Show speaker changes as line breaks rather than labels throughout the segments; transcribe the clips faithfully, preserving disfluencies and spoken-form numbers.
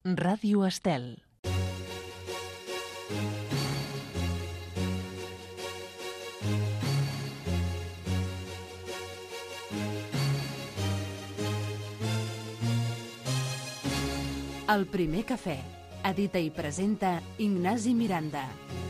Ràdio Estel. El primer cafè. Edita i presenta Ignasi Miranda.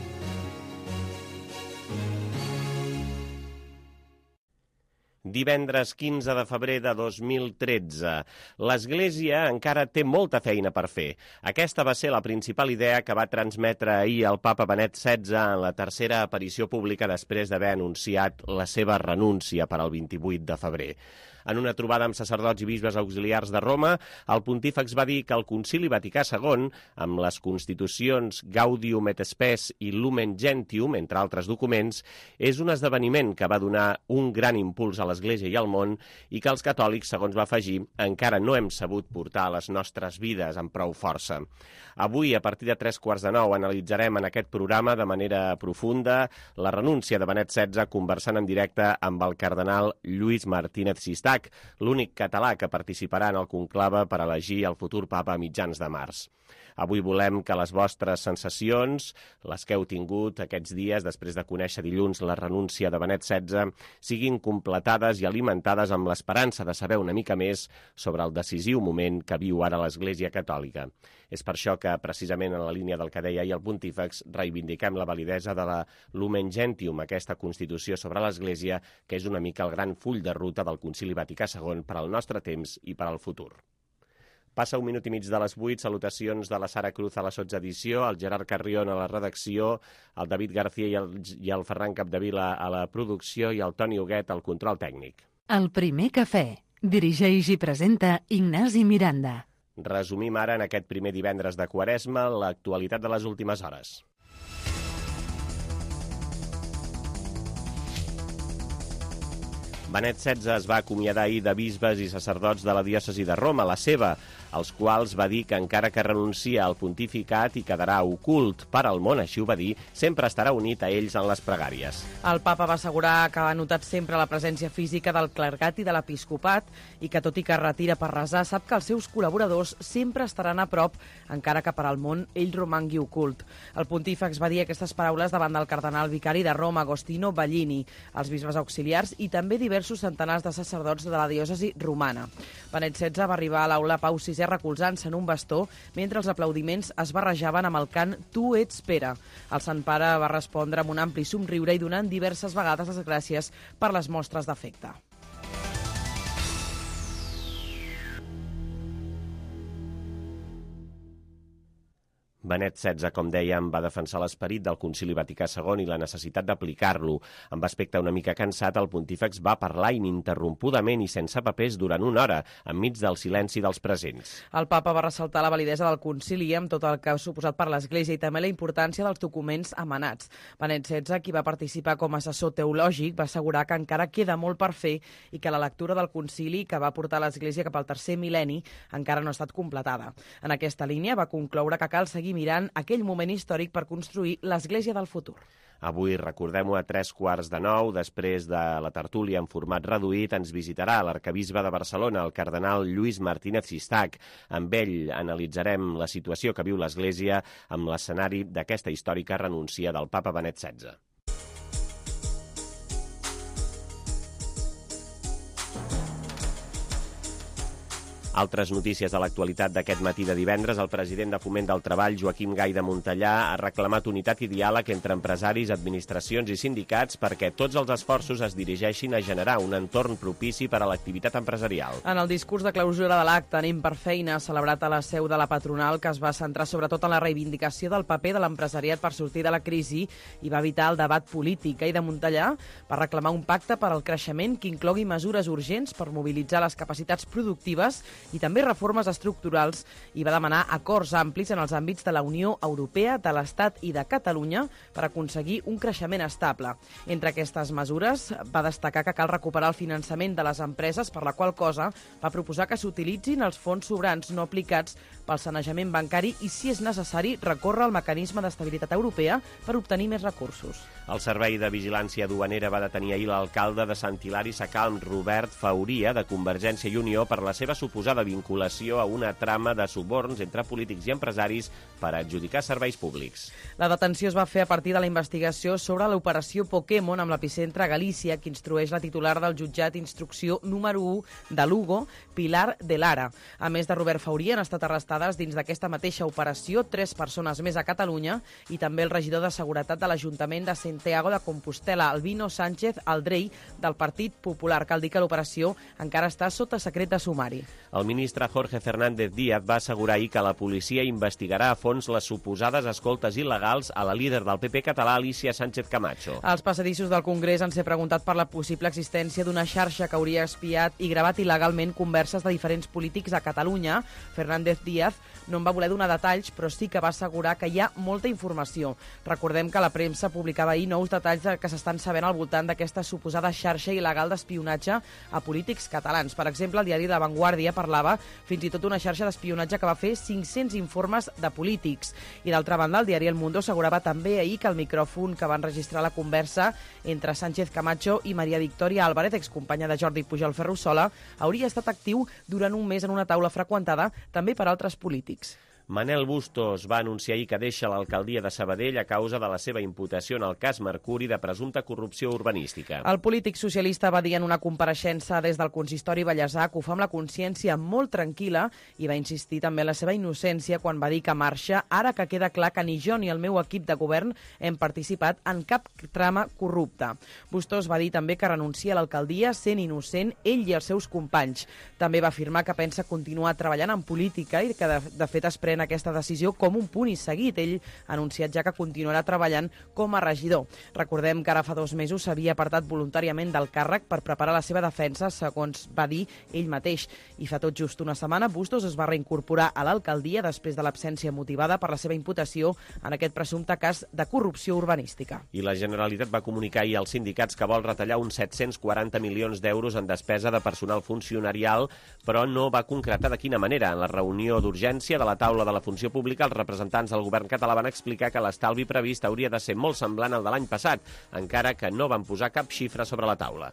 Divendres quinze de febrer de dos mil tretze. L'Església encara té molta feina per fer. Aquesta va ser la principal idea que va transmetre ahir el papa Benet setze en la tercera aparició pública després d'haver anunciat la seva renúncia per al vint-i-vuit de febrer. En una trobada amb sacerdots i bisbes auxiliars de Roma, el pontífex va dir que el Concili Vaticà segon, amb les constitucions Gaudium et Spes i Lumen Gentium, entre altres documents, és un esdeveniment que va donar un gran impuls a l'Església i al món i que els catòlics, segons va afegir, encara no hem sabut portar a les nostres vides amb prou força. Avui, a partir de tres quarts de nou, analitzarem en aquest programa de manera profunda la renúncia de Benet setze, conversant en directe amb el cardenal Lluís Martínez Sistac, l'únic català que participarà en el conclave per elegir el futur papa a mitjans de març. Avui volem que les vostres sensacions, les que heu tingut aquests dies després de conèixer dilluns la renúncia de Benet setze, siguin completades i alimentades amb l'esperança de saber una mica més sobre el decisiu moment que viu ara l'Església Catòlica. És per això que, precisament en la línia del que deia ahir el pontífex, reivindiquem la validesa de la Lumen Gentium, aquesta Constitució sobre l'Església, que és una mica el gran full de ruta del Concili Vaticà segon per al nostre temps i per al futur. Passa un minut i mig de les vuit, salutacions de la Sara Cruz a la sotsedició, el Gerard Carrion a la redacció, el David García i el, i el Ferran Capdevila a la producció i el Toni Huguet al control tècnic.
El primer cafè. Dirigeix i presenta Ignasi Miranda.
Resumim ara en aquest primer divendres de Quaresma l'actualitat de les últimes hores. Benet setze es va acomiadar ahir de bisbes i sacerdots de la diòcesi de Roma, la seva, els quals va dir que encara que renuncia al pontificat i quedarà ocult per al món, així ho va dir, sempre estarà unit a ells en les pregàries.
El papa va assegurar que ha notat sempre la presència física del clergat i de l'episcopat i que, tot i que es retira per resar, sap que els seus col·laboradors sempre estaran a prop, encara que per al món ell romangui ocult. El pontífex va dir aquestes paraules davant del cardenal vicari de Roma, Agostino Ballini, els bisbes auxiliars i també diversos centenars de sacerdots de la diòcesi romana. Benet setze va arribar a l'aula Pau sisè recolzant-se en un bastó mentre els aplaudiments es barrejaven amb el cant Tu ets Pere. El Sant Pare va respondre amb un ampli somriure i donant diverses vegades les gràcies per les mostres d'afecte.
Benet setze, com dèiem, va defensar l'esperit del Concili Vaticà segon i la necessitat d'aplicar-lo. Amb aspecte una mica cansat, el pontífex va parlar ininterrompudament i sense papers durant una hora, enmig del silenci dels presents.
El papa va ressaltar la validesa del concili amb tot el que ha suposat per l'Església i també la importància dels documents emanats. Benet setze, qui va participar com a assessor teològic, va assegurar que encara queda molt per fer i que la lectura del concili que va portar l'Església cap al tercer mil·lenni encara no ha estat completada. En aquesta línia va concloure que cal seguir mirant aquell moment històric per construir l'Església del futur.
Avui, recordem-ho, a tres quarts de nou, després de la tertúlia en format reduït, ens visitarà l'arcabisbe de Barcelona, el cardenal Lluís Martínez Sistac. Amb ell analitzarem la situació que viu l'Església amb l'escenari d'aquesta històrica renúncia del papa Benet setze. Altres notícies de l'actualitat d'aquest matí de divendres. El president de Foment del Treball, Joaquim Gay de Montellà, ha reclamat unitat i diàleg entre empresaris, administracions i sindicats perquè tots els esforços es dirigeixin a generar un entorn propici per a l'activitat empresarial.
En el discurs de clausura de l'acte Anem per feina, celebrat a la seu de la patronal, que es va centrar sobretot en la reivindicació del paper de l'empresariat per sortir de la crisi i va evitar el debat polític, Gay de Montellà va reclamar un pacte per al creixement que inclogui mesures urgents per mobilitzar les capacitats productives i també reformes estructurals i va demanar acords amplis en els àmbits de la Unió Europea, de l'Estat i de Catalunya per aconseguir un creixement estable. Entre aquestes mesures va destacar que cal recuperar el finançament de les empreses, per la qual cosa va proposar que s'utilitzin els fons sobrans no aplicats pel sanejament bancari i, si és necessari, recórrer al mecanisme d'estabilitat europea per obtenir més recursos.
El Servei de Vigilància Duanera va detenir ahir l'alcalde de Sant Hilari Sacalm, Robert Fauria, de Convergència i Unió, per la seva suposada suposada vinculació a una trama de suborns entre polítics i empresaris per adjudicar serveis públics.
La detenció es va fer a partir de la investigació sobre l'operació Pokémon amb l'epicentre a Galícia, que instrueix la titular del jutjat d'instrucció número u de Lugo, Pilar de Lara. A més de Robert Faurí, han estat arrestades dins d'aquesta mateixa operació tres persones més a Catalunya i també el regidor de Seguretat de l'Ajuntament de Santiago de Compostela, Albino Sánchez Aldrey, del Partit Popular. Cal dir que l'operació encara està sota secret de sumari.
El ministre Jorge Fernández Díaz va assegurar ahir que la policia investigarà a fons les suposades escoltes il·legals a la líder del P P català, Alicia Sánchez Camacho.
Els passadissos del Congrés han ser preguntat per la possible existència d'una xarxa que hauria espiat i gravat il·legalment converses de diferents polítics a Catalunya. Fernández Díaz no en va voler donar detalls, però sí que va assegurar que hi ha molta informació. Recordem que la premsa publicava ahir nous detalls que s'estan sabent al voltant d'aquesta suposada xarxa il·legal d'espionatge a polítics catalans. Per exemple, el diari La Vanguardia parlava fins i tot d'una xarxa d'espionatge que va fer cinc-cents informes de polítics. I d'altra banda, el diari El Mundo assegurava també ahir que el micròfon que van registrar la conversa entre Sánchez Camacho i Maria Victòria Álvarez, excompanya de Jordi Pujol Ferrusola, hauria estat actiu durant un mes en una taula freqüentada també per altres polítics.
Manel Bustos va anunciar ahir que deixa l'alcaldia de Sabadell a causa de la seva imputació en el cas Mercuri de presumpta corrupció urbanística.
El polític socialista va dir en una compareixença des del consistori ballesà que ho fa amb la consciència molt tranquil·la i va insistir també en la seva innocència quan va dir que marxa, ara que queda clar que ni jo ni el meu equip de govern hem participat en cap trama corrupta. Bustos va dir també que renuncia a l'alcaldia sent innocent ell i els seus companys. També va afirmar que pensa continuar treballant en política i que de, de fet es pren aquesta decisió com un punt i seguit. Ell ha anunciat ja que continuarà treballant com a regidor. Recordem que ara fa dos mesos s'havia apartat voluntàriament del càrrec per preparar la seva defensa, segons va dir ell mateix. I fa tot just una setmana, Bustos es va reincorporar a l'alcaldia després de l'absència motivada per la seva imputació en aquest presumpte cas de corrupció urbanística.
I la Generalitat va comunicar ahir als sindicats que vol retallar uns set-cents quaranta milions d'euros en despesa de personal funcionarial, però no va concretar de quina manera. En la reunió d'urgència de la taula de la funció pública, els representants del govern català van explicar que l'estalvi previst hauria de ser molt semblant al de l'any passat, encara que no van posar cap xifra sobre la taula.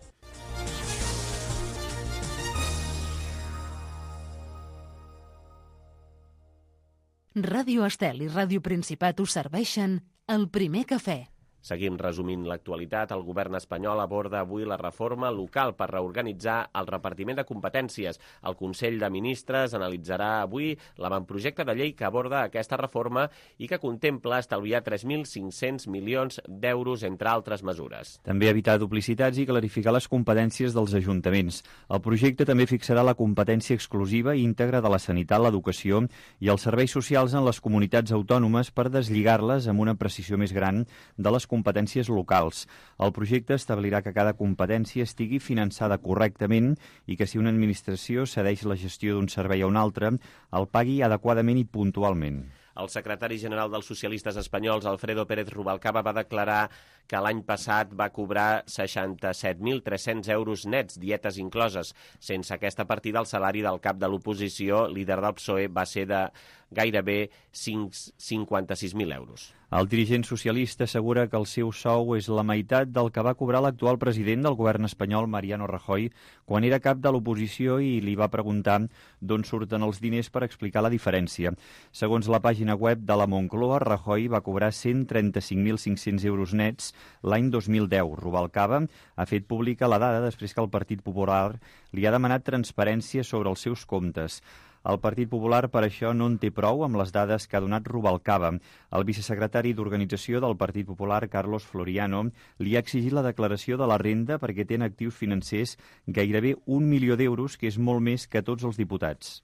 Ràdio Estel i Ràdio Principat us serveixen El Primer Cafè.
Seguim resumint l'actualitat. El govern espanyol aborda avui la reforma local per reorganitzar el repartiment de competències. El Consell de Ministres analitzarà avui l'avantprojecte de llei que aborda aquesta reforma i que contempla estalviar tres mil cinc-cents milions d'euros, entre altres mesures.
També evitar duplicitats i clarificar les competències dels ajuntaments. El projecte també fixarà la competència exclusiva i íntegra de la sanitat, l'educació i els serveis socials en les comunitats autònomes per deslligar-les amb una precisió més gran de les competències locals. El projecte establirà que cada competència estigui finançada correctament i que si una administració cedeix la gestió d'un servei a un altre, el pagui adequadament i puntualment.
El secretari general dels socialistes espanyols, Alfredo Pérez Rubalcaba, va declarar que l'any passat va cobrar seixanta-set mil tres-cents euros nets, dietes incloses. Sense aquesta partida, el salari del cap de l'oposició, líder del P S O E, va ser de gairebé cinquanta-sis mil euros.
El dirigent socialista assegura que el seu sou és la meitat del que va cobrar l'actual president del govern espanyol, Mariano Rajoy, quan era cap de l'oposició i li va preguntar d'on surten els diners per explicar la diferència. Segons la pàgina web de la Moncloa, Rajoy va cobrar cent trenta-cinc mil cinc-cents euros nets l'any dos mil deu. Rubalcaba ha fet pública la dada després que el Partit Popular li ha demanat transparència sobre els seus comptes. El Partit Popular, per això, no en té prou amb les dades que ha donat Rubalcaba. El vicesecretari d'Organització del Partit Popular, Carlos Floriano, li ha exigit la declaració de la renda perquè té en actius financers gairebé un milió d'euros, que és molt més que tots els diputats.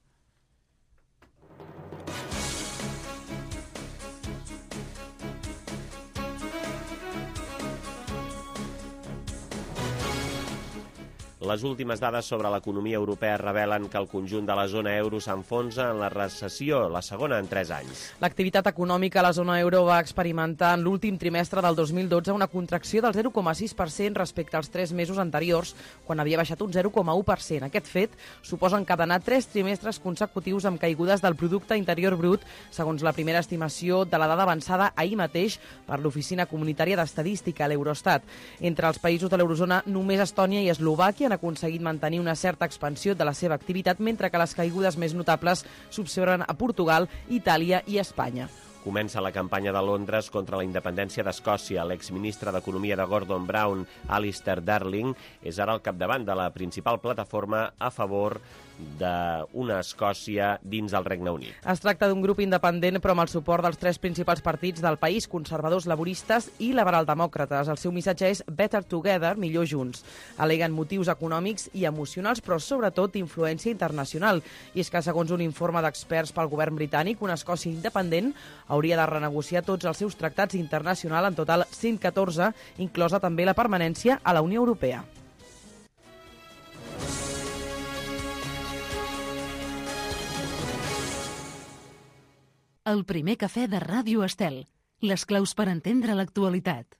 Les últimes dades sobre l'economia europea revelen que el conjunt de la zona euro s'enfonsa en la recessió, la segona en tres anys.
L'activitat econòmica a la zona euro va experimentar en l'últim trimestre del dos mil dotze una contracció del zero coma sis per cent respecte als tres mesos anteriors, quan havia baixat un zero coma u per cent. Aquest fet suposa encadenar tres trimestres consecutius amb caigudes del producte interior brut, segons la primera estimació de la dada avançada ahir mateix per l'Oficina Comunitària d'Estadística, l'Eurostat. Entre els països de l'eurozona, només Estònia i Eslovàquia han aconseguit mantenir una certa expansió de la seva activitat, mentre que les caigudes més notables s'observen a Portugal, Itàlia i Espanya.
Comença la campanya de Londres contra la independència d'Escòcia. L'exministre d'Economia de Gordon Brown, Alistair Darling, és ara al capdavant de la principal plataforma a favor d'una Escòcia dins el Regne Unit.
Es tracta d'un grup independent, però amb el suport dels tres principals partits del país, conservadors, laboristes i liberal-demòcrates. El seu missatge és Better Together, millor junts. Al·leguen motius econòmics i emocionals, però sobretot influència internacional. I és que, segons un informe d'experts pel govern britànic, una Escòcia independent hauria de renegociar tots els seus tractats internacionals, en total cent catorze, inclosa també la permanència a la Unió Europea.
El primer cafè de Ràdio Estel. Les claus per entendre l'actualitat.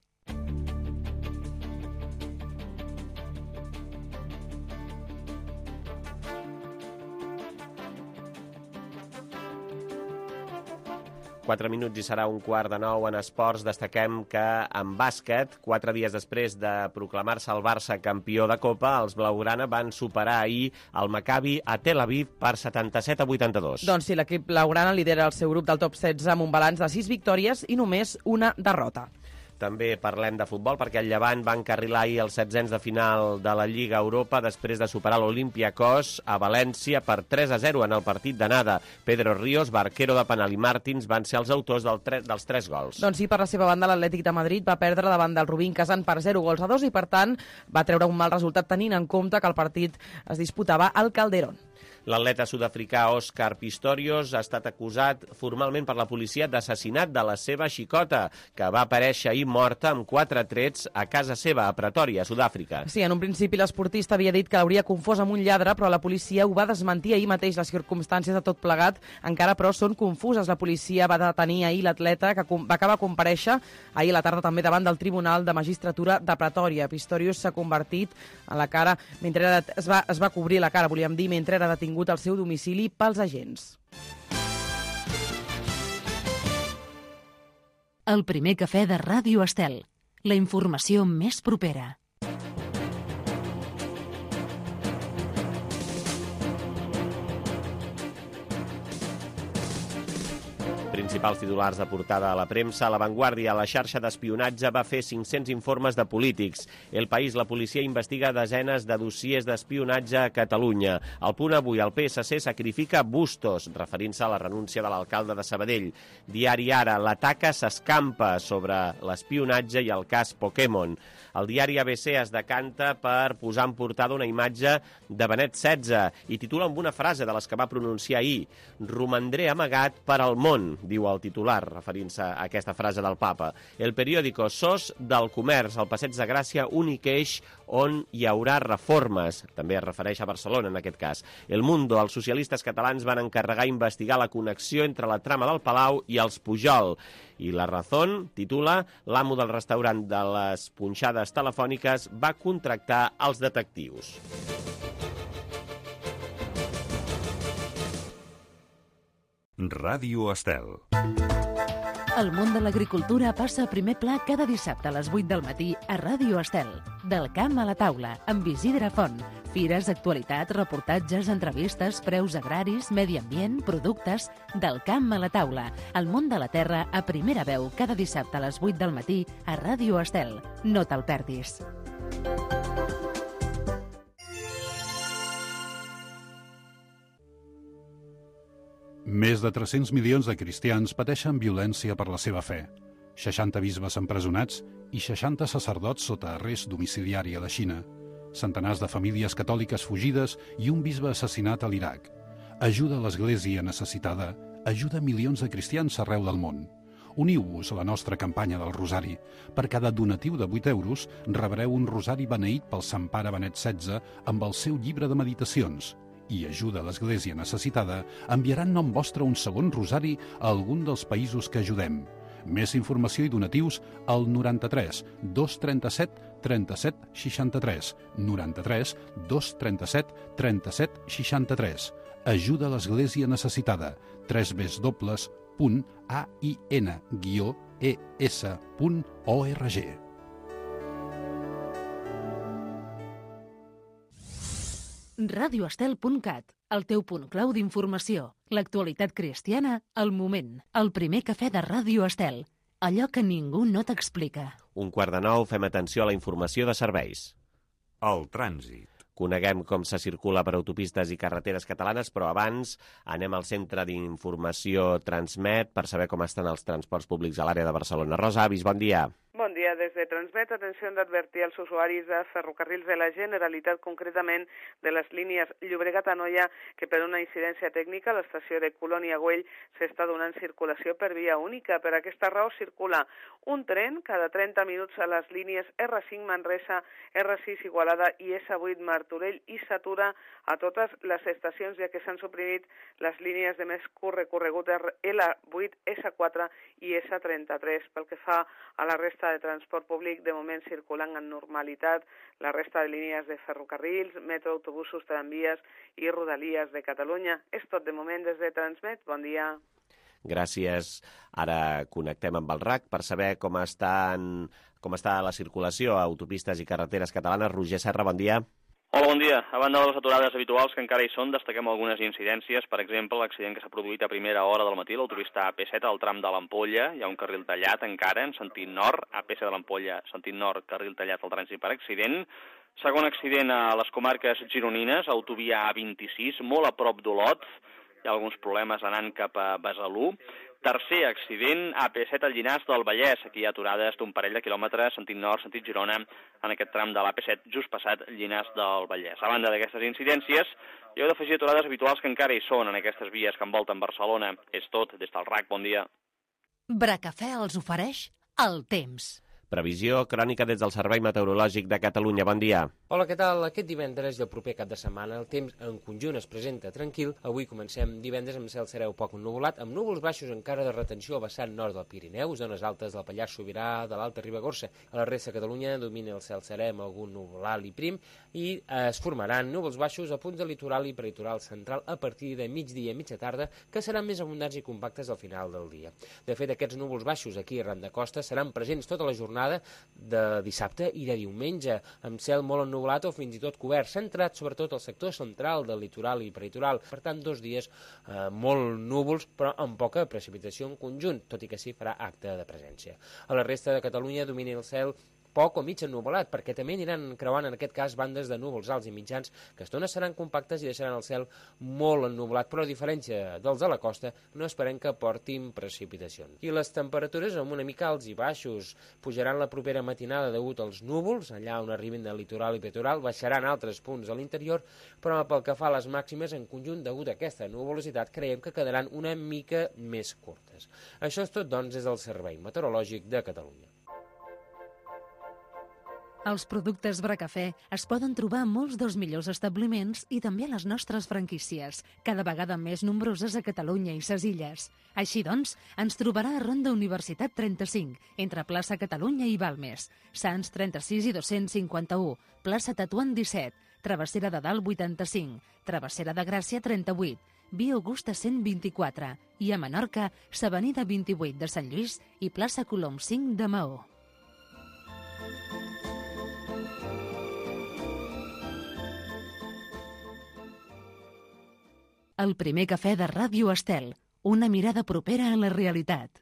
Quatre minuts i serà un quart de nou en esports. Destaquem que en bàsquet, quatre dies després de proclamar-se el Barça campió de Copa, els blaugrana van superar ahir el Maccabi a Tel Aviv per setanta-set a vuitanta-dos.
Doncs sí, l'equip blaugrana lidera el seu grup del top setze amb un balanç de sis victòries i només una derrota.
També parlem de futbol perquè el Llevant va encarrilar ahir els setzents de final de la Lliga Europa després de superar l'Olympiacos a València per tres a zero en el partit d'anada. Pedro Ríos, Barquero de penal i Martins van ser els autors del tre dels tres gols.
Doncs sí, per la seva banda l'Atlètic de Madrid va perdre davant del Rubín Kazan per zero gols a dos i per tant va treure un mal resultat tenint en compte que el partit es disputava al Calderón.
L'atleta sud-africà Òscar Pistorius ha estat acusat formalment per la policia d'assassinat de la seva xicota, que va aparèixer ahir morta amb quatre trets a casa seva, a Pretòria, Sud-àfrica.
Sí, en un principi l'esportista havia dit que l'hauria confós amb un lladre, però la policia ho va desmentir ahir mateix. Les circumstàncies de tot plegat encara, però, són confuses. La policia va detenir ahir l'atleta, que va acabar a comparèixer ahir a la tarda també davant del Tribunal de Magistratura de Pretòria. Pistorius s'ha convertit en la cara, mentre era, es, va, es va cobrir la cara, volíem dir, mentre era detingut al seu domicili pels agents.
El primer cafè de Ràdio Estel. La informació més propera.
Principals titulars de portada a la premsa. La Vanguardia, la xarxa d'espionatge, va fer cinc-cents informes de polítics. El País, la policia investiga desenes de dossiers d'espionatge a Catalunya. Al Punt Avui, el P S C sacrifica Bustos, referint-se a la renúncia de l'alcalde de Sabadell. Diari Ara, l'ataca s'escampa sobre l'espionatge i el cas Pokémon. El diari A B C es decanta per posar en portada una imatge de Benet setze i titula amb una frase de les que va pronunciar ahir: «Romandré amagat per al món», diu el titular, referint-se a aquesta frase del papa. El periòdico Sos del Comerç, al Passeig de Gràcia, únic eix on hi haurà reformes. També es refereix a Barcelona, en aquest cas. El Mundo, els socialistes catalans van encarregar investigar la connexió entre la trama del Palau i els Pujol. I La Razón titula: l'amo del restaurant de les punxades telefòniques va contractar els detectius.
Ràdio Estel.
El món de l'agricultura passa a primer pla cada dissabte a les vuit del matí a Ràdio Estel. Del camp a la taula, amb Isidre Font. Fires, actualitat, reportatges, entrevistes, preus agraris, medi ambient, productes... Del camp a la taula. El món de la terra a primera veu cada dissabte a les vuit del matí a Ràdio Estel. No te'l perdis.
Més de tres-cents milions de cristians pateixen violència per la seva fe. seixanta bisbes empresonats i seixanta sacerdots sota arrest domiciliari a la Xina. Centenars de famílies catòliques fugides i un bisbe assassinat a l'Iraq. Ajuda a l'Església necessitada, ajuda milions de cristians arreu del món. Uniu-vos a la nostra campanya del Rosari. Per cada donatiu de vuit euros rebreu un rosari beneït pel Sant Pare Benet setze amb el seu llibre de meditacions. I ajuda a l'Església necessitada enviarà en nom vostre un segon rosari a algun dels països que ajudem. Més informació i donatius al noranta-tres dos trenta-set trenta-set seixanta-tres, noranta-tres dos trenta-set trenta-set seixanta-tres. Ajuda a l'Església necessitada. w w w punt a i n guió e s punt org.
radio estel punt cat, el teu punt clau d'informació. L'actualitat cristiana, al moment. El primer cafè de Ràdio Estel. Allò que ningú no t'explica.
Un quart de nou, fem atenció a la informació de serveis.
El trànsit.
Coneguem com se circula per autopistes i carreteres catalanes, però abans anem al centre d'informació Transmet per saber com estan els transports públics a l'àrea de Barcelona. Rosa Avis, bon dia.
Bon dia. Des de Transmet, atenció d'advertir als usuaris de ferrocarrils de la Generalitat, concretament de les línies Llobregat-Anoia, que per una incidència tècnica a l'estació de Colònia-Güell s'està donant circulació per via única. Per aquesta raó circula un tren cada trenta minuts a les línies erre cinc Manresa, erre sis Igualada i essa vuit Martorell i s'atura a totes les estacions, ja que s'han suprimit les línies de més curt recorregut ele vuit, essa quatre i essa trenta-tres. Pel que fa a la resta de transport públic, de moment circulant en normalitat la resta de línies de ferrocarrils, metro, autobusos, tramvies i rodalies de Catalunya. És tot de moment des de Transmet. Bon dia.
Gràcies. Ara connectem amb el R A C per saber com estan, com està la circulació a autopistes i carreteres catalanes. Roger Serra, bon dia.
Hola, bon dia. A banda de les aturades habituals que encara hi són, destaquem algunes incidències. Per exemple, l'accident que s'ha produït a primera hora del matí, l'autopista A P set al tram de l'Ampolla. Hi ha un carril tallat encara en sentit nord, A P set de l'Ampolla, sentit nord, carril tallat al trànsit per accident. Segon accident a les comarques gironines, autovia A vint-i-sis, molt a prop d'Olot. Hi ha alguns problemes anant cap a Besalú. Tercer accident, A P set al Llinars del Vallès. Aquí hi ha aturades d'un parell de quilòmetres, sentit nord, sentit Girona, en aquest tram de l'A P set, just passat Llinars del Vallès. A banda d'aquestes incidències, hi heu d'afegir aturades habituals que encara hi són en aquestes vies que envolten Barcelona. És tot, des del R A C, bon dia.
Bracafè els ofereix el temps.
Previsió crònica des del Servei Meteorològic de Catalunya. Bon dia.
Hola, què tal? Aquest divendres i el proper cap de setmana el temps en conjunt es presenta tranquil. Avui comencem divendres amb cel serè o poc ennuvolat, amb núvols baixos encara de retenció al vessant nord del Pirineu, zones altes del Pallars Sobirà, de l'Alta Ribagorça. A la resta de Catalunya domina el cel serè amb algun núvol alt i prim i es formaran núvols baixos a punts del litoral i peritoral central a partir de migdia i mitja tarda, que seran més abundants i compactes al final del dia. De fet, aquests núvols baixos aquí arran de costa seran presents tota la jornada de dissabte i de diumenge, amb cel molt ennuvolat o fins i tot cobert, centrat sobretot al sector central del litoral i peritoral. Per tant, dos dies eh, molt núvols, però amb poca precipitació en conjunt, tot i que sí farà acte de presència. A la resta de Catalunya domina el cel poc o mig ennuvolat, perquè també aniran creuant en aquest cas bandes de núvols alts i mitjans que estona seran compactes i deixaran el cel molt ennuvolat, però a diferència dels de la costa no esperem que portin precipitacions. I les temperatures amb una mica alts i baixos pujaran la propera matinada degut als núvols, allà on arribin del litoral i peritoral, baixaran altres punts a l'interior, però pel que fa a les màximes en conjunt degut a aquesta nuvolositat creiem que quedaran una mica més curtes. Això és tot, doncs, des del Servei Meteorològic de Catalunya.
Els productes Bracafè es poden trobar a molts dels millors establiments i també a les nostres franquícies, cada vegada més nombroses a Catalunya i ses Illes. Així doncs, ens trobarà a Ronda Universitat trenta-cinc, entre plaça Catalunya i Balmes, Sants trenta-sis i dos-cents cinquanta-u, plaça Tetuan disset, Travessera de Dalt vuitanta-cinc, Travessera de Gràcia trenta-vuit, Via Augusta cent vint-i-quatre i a Menorca, s'Avenida vint-i-vuit de Sant Lluís i plaça Colom cinc de Maó. El primer cafè de Ràdio Estel, una mirada propera a la realitat.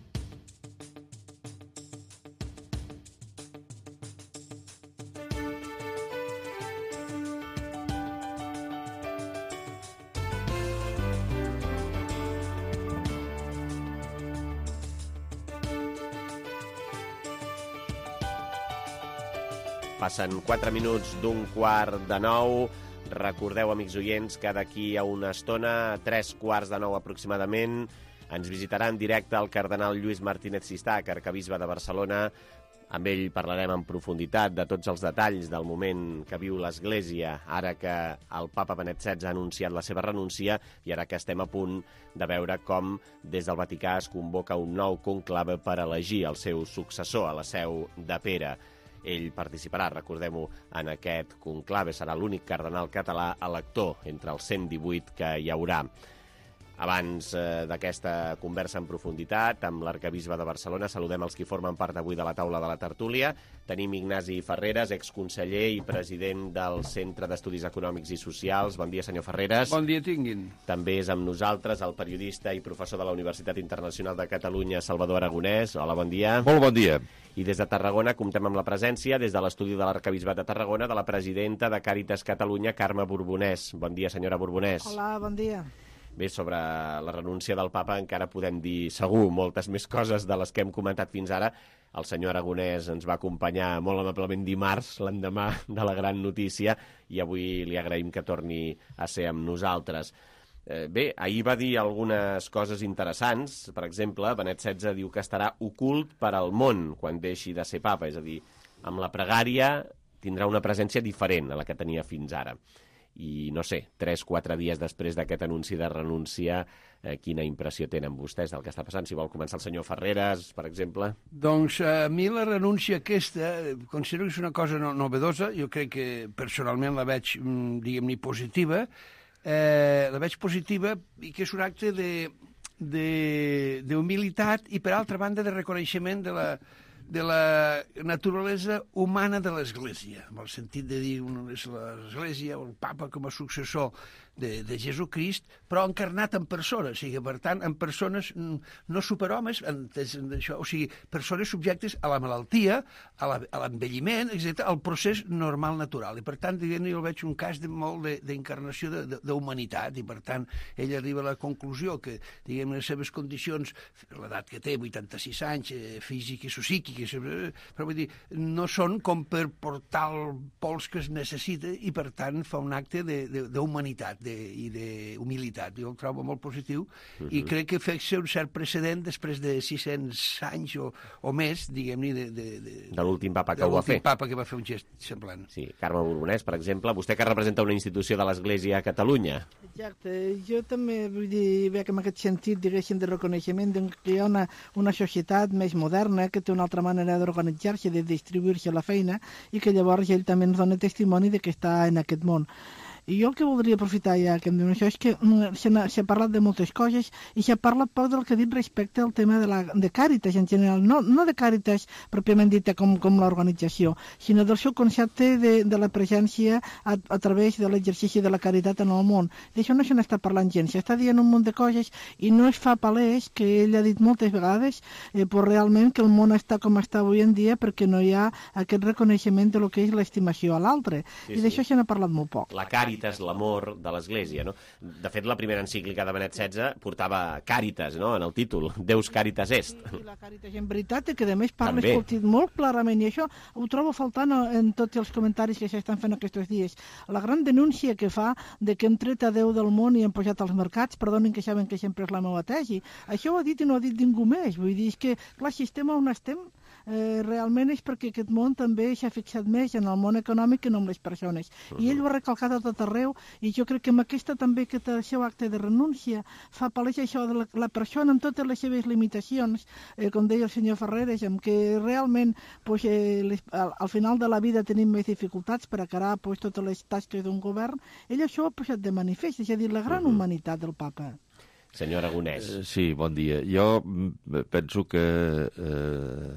Passen quatre minuts d'un quart de nou. Recordeu, amics oients, que d'aquí a una estona, tres quarts de nou aproximadament, ens visitarà en directe el cardenal Lluís Martínez Sistach, arcabisbe de Barcelona. Amb ell parlarem en profunditat de tots els detalls del moment que viu l'Església, ara que el papa Benet setze ha anunciat la seva renúncia i ara que estem a punt de veure com des del Vaticà es convoca un nou conclave per elegir el seu successor a la seu de Pere. Ell participarà, recordem-ho, en aquest conclave. Serà l'únic cardenal català elector entre els cent divuit que hi haurà. Abans eh, d'aquesta conversa en profunditat amb l'arcabisbe de Barcelona, saludem els qui formen part avui de la taula de la tertúlia. Tenim Ignasi Ferreres, exconseller i president del Centre d'Estudis Econòmics i Socials. Bon dia, senyor Ferreres.
Bon dia, tinguin.
També és amb nosaltres el periodista i professor de la Universitat Internacional de Catalunya, Salvador Aragonès. Hola, bon dia.
Molt bon dia.
I des de Tarragona comptem amb la presència, des de l'estudi de l'Arcabisbat de Tarragona, de la presidenta de Càritas Catalunya, Carme Borbonès. Bon dia, senyora Borbonès.
Hola, bon dia.
Bé, sobre la renúncia del papa encara podem dir segur moltes més coses de les que hem comentat fins ara. El senyor Aragonès ens va acompanyar molt amablement dimarts, l'endemà de la gran notícia, i avui li agraïm que torni a ser amb nosaltres. Eh, bé, ahir va dir algunes coses interessants. Per exemple, Benet setze diu que estarà ocult per al món quan deixi de ser papa, és a dir, amb la pregària tindrà una presència diferent a la que tenia fins ara. I, no sé, tres, quatre dies després d'aquest anunci de renúncia, eh, quina impressió tenen vostès del que està passant? Si vol començar el senyor Ferreres, per exemple.
Doncs a mi la renúncia aquesta considero que és una cosa no, novedosa. Jo crec que personalment la veig, diguem-ne, positiva. Eh, la veig positiva i que és un acte d'humilitat i, per altra banda, de reconeixement de la de la naturalesa humana de l'Església, en el sentit de dir és l'Església o el papa com a successor de, de Jesucrist, però encarnat en persones, o sigui, per tant, en persones no superhomes, en, en això, o sigui, persones subjectes a la malaltia, a l'envelliment, etcètera, al procés normal natural. I, per tant, diguem, jo veig un cas de molt d'encarnació d'humanitat, i, per tant, ell arriba a la conclusió que, diguem, les seves condicions, l'edat que té, vuitanta-sis anys, físiques o psíquiques, però vull dir, no són com per portar el pols que es necessita i, per tant, fa un acte d'humanitat i d'humilitat. Jo el trobo molt positiu uh-huh. i crec que fa ser un cert precedent després de sis-cents anys o, o més, diguem-ne, de, de, de,
de l'últim papa que ho va fer.
De l'últim papa que va fer un gest semblant.
Sí, Carme Borbonès, per exemple, vostè que representa una institució de l'Església a Catalunya.
Exacte. Jo també vull dir, veig en aquest sentit, diguéssim, de reconeixement que hi ha una, una societat més moderna que té una altra manera d'organitzar-se, de distribuir-se la feina, i que llavors ell també ens dona testimoni de que està en aquest món. I jo el que voldria aprofitar ja que em diuen això és que s'ha parlat de moltes coses i s'ha parlat poc del que ha dit respecte al tema de, la, de Càritas en general, no, no de Càritas pròpiament dita com, com l'organització, sinó del seu concepte de, de la presència a, a través de l'exercici de la caritat en el món. D'això no se n'està parlant gens, s'està dient un munt de coses i no es fa palès, que ell ha dit moltes vegades, eh, però realment que el món està com està avui en dia perquè no hi ha aquest reconeixement de lo que és l'estimació a l'altre. Sí, I d'això sí. se n'ha parlat molt poc.
La Càritas, l'amor de l'Església, no? De fet, la primera encíclica de Benet setze portava Càritas, no?, en el títol, Deus Caritas Est.
Sí, i la Càritas en veritat, que a més parla escoltit molt clarament, i això ho trobo faltant en tots els comentaris que s'estan fent aquests dies. La gran denúncia que fa de que hem tret a Déu del món i hem posat als mercats, perdonin que saben que sempre és la meva tesi, això ho ha dit i no ha dit ningú més, vull dir, és que, clar, si estem on estem, Eh, realment és perquè aquest món també s'ha fixat més en el món econòmic que no amb les persones. Uh-huh. I ell ho ha recalcat a tot arreu, i jo crec que amb aquesta també, aquest el seu acte de renúncia, fa palès això de la, la persona amb totes les seves limitacions, eh, com deia el senyor Ferreres, amb que realment pues, eh, les, al, al final de la vida tenim més dificultats per acabar pues, totes les tasques d'un govern. Ell això ho ha posat de manifest, és a dir, la gran uh-huh. humanitat del papa.
Senyor Aragonès.
Uh, sí, bon dia. Jo penso que, eh,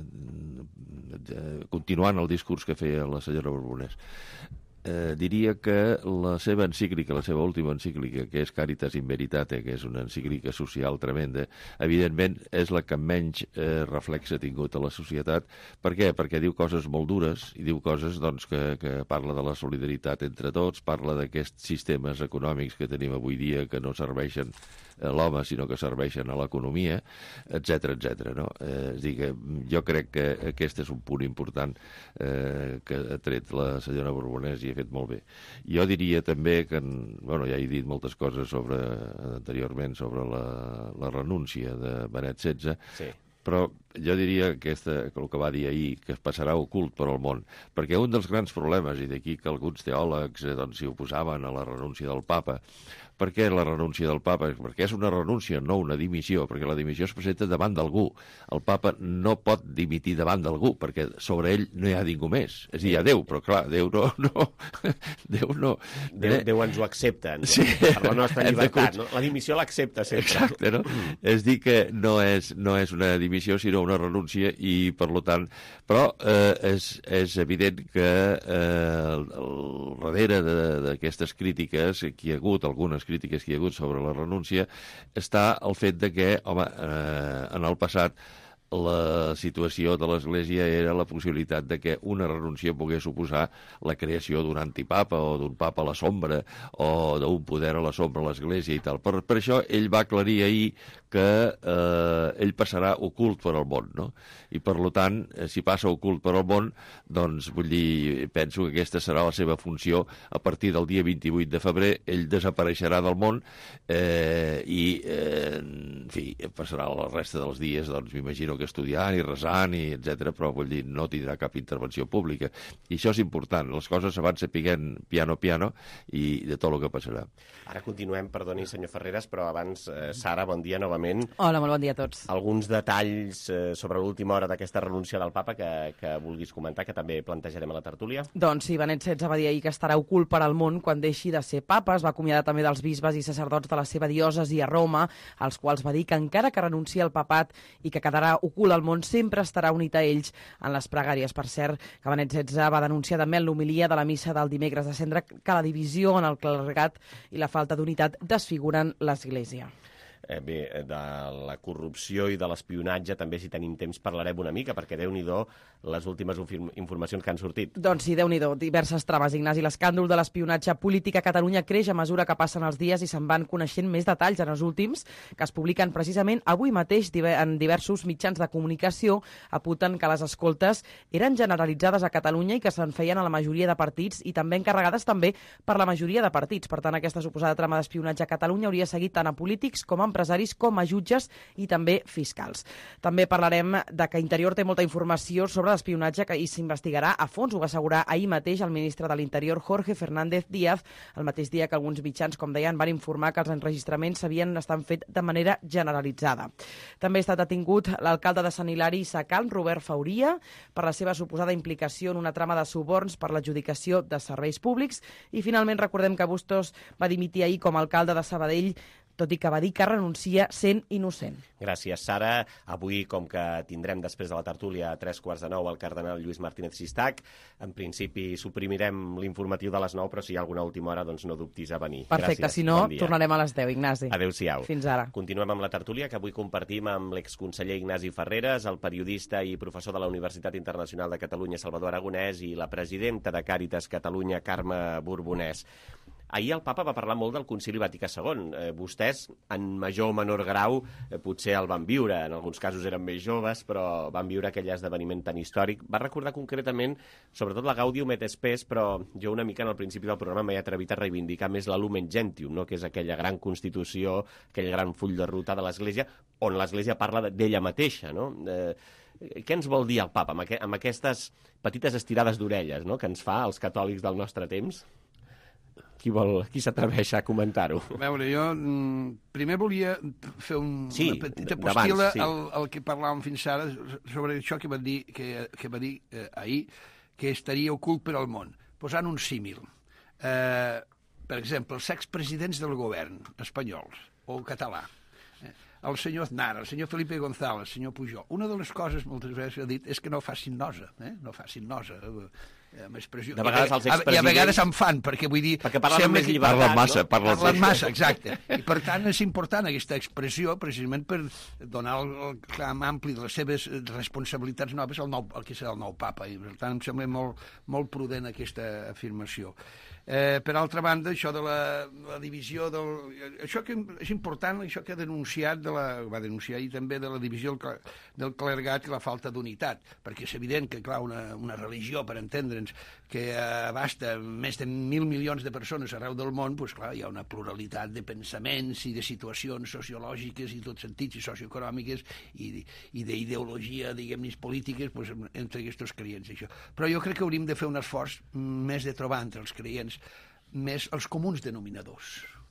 continuant el discurs que feia la senyora Borbonès, eh, diria que la seva encíclica, la seva última encíclica, que és Caritas in Veritate, que és una encíclica social tremenda, evidentment és la que menys eh, reflex ha tingut a la societat. Per què? Perquè diu coses molt dures i diu coses doncs, que, que parla de la solidaritat entre tots, parla d'aquests sistemes econòmics que tenim avui dia que no serveixen a l'home, sinó que serveixen a l'economia, etcètera, etcètera. No? Eh, és a dir, que jo crec que aquest és un punt important eh, que ha tret la senyora Borbonès i ha fet molt bé. Jo diria també que, bueno, ja he dit moltes coses sobre, anteriorment sobre la, la renúncia de Benet setze, sí. Però jo diria que, aquesta, que el que va dir ahir, que es passarà ocult per al món, perquè un dels grans problemes, i d'aquí que alguns teòlegs eh, doncs, s'hi oposaven a la renúncia del papa, Per què la renúncia del papa? Perquè és una renúncia, no una dimissió, perquè la dimissió es presenta davant d'algú. El papa no pot dimitir davant d'algú, perquè sobre ell no hi ha ningú més. És a dir, hi ha Déu, però clar, Déu no... no. Déu no...
Déu, Déu ens ho accepta, no?
Sí.
Per la nostra llibertat, no? La dimissió l'accepta sempre.
Exacte, no? Mm. És dir que no és, no és una dimissió, sinó una renúncia, i per tant... Però eh, és, és evident que eh, el, el darrere d'aquestes crítiques que hi ha hagut, algunes crítiques que hi ha hagut sobre la renúncia, està el fet de que, home, eh, en el passat la situació de l'Església era la possibilitat de que una renúncia pogués suposar la creació d'un antipapa o d'un papa a la sombra o d'un poder a la sombra a l'Església i tal. Per, per això ell va aclarir ahir que eh, ell passarà ocult per al món, no? I per tant, si passa ocult per al món, doncs vull dir, penso que aquesta serà la seva funció a partir del dia vint-i-vuit de febrer, ell desapareixerà del món eh, i, eh, en fi, passarà la resta dels dies, doncs m'imagino que estudiant i resant i etcètera, però vull dir, no tindrà cap intervenció pública. I això és important, les coses se van sapiguent piano piano i de tot el que passarà.
Ara continuem, perdoni senyor Ferreras, però abans, eh, Sara, bon dia novament.
Hola, molt bon dia a tots.
Alguns detalls eh, sobre l'última hora d'aquesta renúncia del papa que, que vulguis comentar, que també plantejarem a la tertúlia?
Doncs sí, Benet setze va dir ahir que estarà ocult per al món quan deixi de ser papa. Es va acomiadar també dels bisbes i sacerdots de la seva diòcesi a Roma, als quals va dir que encara que renuncia al papat i que quedarà ocult al món, sempre estarà unit a ells en les pregàries. Per cert, que Benet setze va denunciar també en l'homilia de la missa del dimecres de Cendra que la divisió en el clergat i la falta d'unitat desfiguren l'Església.
Eh, bé, de la corrupció i de l'espionatge també, si tenim temps, parlarem una mica, perquè Déu-n'hi-do les últimes informacions que han sortit.
Doncs sí, Déu-n'hi-do, diverses trames, Ignasi. L'escàndol de l'espionatge polític a Catalunya creix a mesura que passen els dies i se'n van coneixent més detalls en els últims, que es publiquen precisament avui mateix en diversos mitjans de comunicació. Apunten que les escoltes eren generalitzades a Catalunya i que se'n feien a la majoria de partits i també encarregades també per la majoria de partits. Per tant, aquesta suposada trama d'espionatge a Catalunya hauria seguit tant a polítics com a empresaris com a jutges i també fiscals. També parlarem de que Interior té molta informació sobre l'espionatge i s'investigarà a fons, ho va assegurar ahir mateix el ministre de l'Interior, Jorge Fernández Díaz, el mateix dia que alguns mitjans, com deien, van informar que els enregistraments s'havien estat fet de manera generalitzada. També ha estat detingut l'alcalde de Sant Hilari i Sacalm, Robert Fauria, per la seva suposada implicació en una trama de suborns per l'adjudicació de serveis públics. I finalment recordem que Bustos va dimitir ahir com a alcalde de Sabadell, tot i que va dir que renuncia sent innocent.
Gràcies, Sara. Avui, com que tindrem després de la tertúlia a tres quarts de nou el cardenal Lluís Martínez Sistac, en principi suprimirem l'informatiu de les nou, però si hi ha alguna última hora, doncs no dubtis a venir.
Perfecte,
Gràcies.
Si no,
bon
tornarem a les deu, Ignasi.
Adéu-siau.
Fins ara.
Continuem amb la tertúlia, que avui compartim amb l'exconseller Ignasi Ferreras, el periodista i professor de la Universitat Internacional de Catalunya, Salvador Aragonès, i la presidenta de Càritas Catalunya, Carme Borbonès. Ahir el papa va parlar molt del Concili Vaticà segon. Eh, vostès, en major o menor grau, eh, potser el van viure. En alguns casos eren més joves, però van viure aquell esdeveniment tan històric. Va recordar concretament, sobretot la Gaudium et Spes, però jo una mica en el principi del programa m'he atrevit a reivindicar més la Lumen Gentium, no? Que és aquella gran constitució, aquell gran full de ruta de l'Església, on l'Església parla d'ella mateixa, no? Eh, què ens vol dir el papa amb, aqu amb aquestes petites estirades d'orelles, no?, que ens fa als catòlics del nostre temps? Qui, vol, qui s'atreveix a comentar-ho?
A veure, jo mm, primer volia fer un,
sí,
una petita postila
sí.
al, al que parlàvem fins ara sobre això que va dir, que, que va dir eh, ahir, que estaria ocult per al món, posant un símil. Eh, per exemple, els expresidents del govern espanyols o català, eh, el senyor Aznar, el senyor Felipe González, el senyor Pujol, una de les coses moltes vegades ha dit és que no facin nosa, eh? no facin nosa, eh? amb expressió.
De vegades els expresidents...
I a vegades en fan, perquè vull dir...
Perquè parlen amb més llibertat,
parlen massa,
no?
Parlen,
parlen massa, exacte. I per tant és important aquesta expressió, precisament per donar el, el clam ampli de les seves responsabilitats noves al, nou, al que serà el nou papa. I per tant em sembla molt, molt prudent aquesta afirmació. Eh, per altra banda, això de la, la divisió del... Això que és important, això que ha denunciat, de la, va denunciar ahir també, de la divisió del, del clergat i la falta d'unitat, perquè és evident que, clar, una, una religió, per entendre'ns, que abasta més de mil milions de persones arreu del món, doncs, clar, hi ha una pluralitat de pensaments i de situacions sociològiques i tots sentits i socioeconòmiques i, i d'ideologia, diguem-ne, polítiques, doncs, entre aquests creients. Això. Però jo crec que hauríem de fer un esforç més de trobar entre els creients més els comuns denominadors,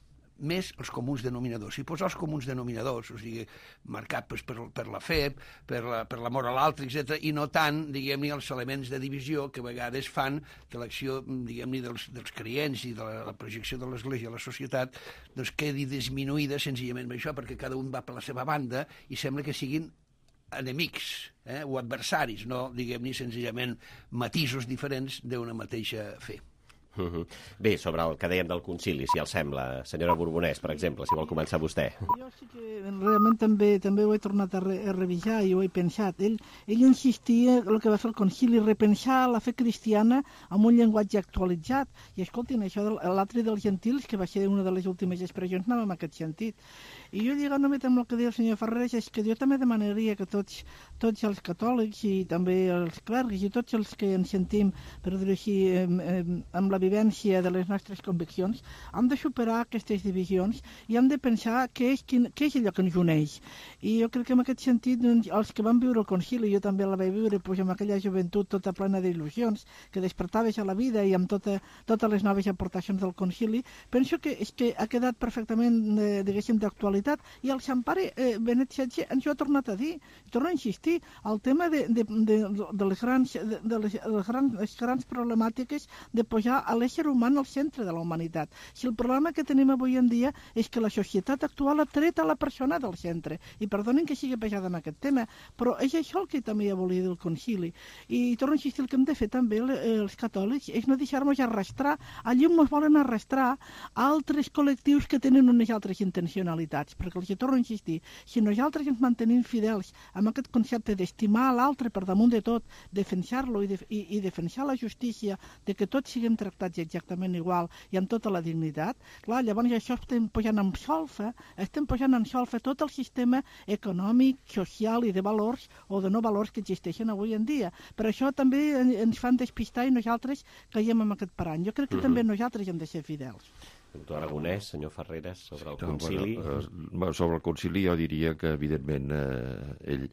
més els comuns denominadors. Si posar els comuns denominadors, o sigui, marcat pues, per, per la fe, per la, per l'amor a l'altre, etcètera, i no tant, diguem-ne, els elements de divisió que a vegades fan que l'acció, diguem-ne, dels, dels creients i de la, la projecció de l'Església a la societat doncs quedi disminuïda senzillament amb això, perquè cada un va per la seva banda i sembla que siguin enemics eh, o adversaris, no, diguem-ne, senzillament matisos diferents d'una mateixa fe.
Uh -huh. Bé, sobre el que dèiem del concili, si el sembla, senyora Borbonès, per exemple, si vol començar vostè.
Jo sí que realment també també ho he tornat a, re, a revisar i ho he pensat. Ell, ell insistia en el que va fer el concili, repensar la fe cristiana amb un llenguatge actualitzat. I escoltin, això de l'atri dels gentils, que va ser una de les últimes expressions, anava en aquest sentit. I jo lligant només amb el que deia el senyor Ferreres, és que jo també demanaria que tots, tots els catòlics i també els clergues i tots els que ens sentim, per dir-ho així, eh, eh, amb la vivència de les nostres conviccions, hem de superar aquestes divisions i hem de pensar què és, quin, què és allò que ens uneix. I jo crec que en aquest sentit, doncs, els que van viure el concili, jo també la vaig viure pues, amb aquella joventut tota plena d'il·lusions, que despertaves a la vida i amb tota, totes les noves aportacions del concili, penso que, és que ha quedat perfectament, eh, diguéssim, d'actualitat. I el Sant Pare eh, Benet setze ens ho ha tornat a dir, torno a insistir, el tema de, de, de, de, les, grans, de, de les, les, grans, les grans problemàtiques de posar a l'ésser humà al centre de la humanitat. Si el problema que tenim avui en dia és que la societat actual ha tret a la persona del centre, i perdonin que sigui pesada en aquest tema, però és això el que també ja volia dir el concili. I torno a insistir, el que hem de fer també els catòlics és no deixar-nos arrastrar, allí on ens volen arrastrar altres col·lectius que tenen unes altres intencionalitats, perquè els que torno a insistir, si nosaltres ens mantenim fidels amb aquest concepte d'estimar l'altre per damunt de tot, defensar-lo i, de, i, i defensar la justícia de que tots siguem tractats exactament igual i amb tota la dignitat, clar, llavors això estem posant en solfa, estem posant en solfa tot el sistema econòmic, social i de valors o de no valors que existeixen avui en dia. Per això també ens fan despistar i nosaltres caiem en aquest parany. Jo crec que mm-hmm. també nosaltres hem de ser fidels.
Doctor Aragonès, senyor Ferreres, sobre el
no,
concili...
Bueno, eh, sobre el concili jo diria que, evidentment, eh, ell,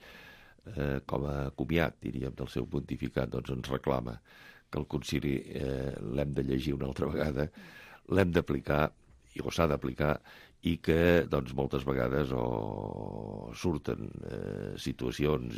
eh, com a comiat, diríem, del seu pontificat, doncs ens reclama que el concili eh, l'hem de llegir una altra vegada, l'hem d'aplicar, i o s'ha d'aplicar, i que doncs, moltes vegades o surten eh, situacions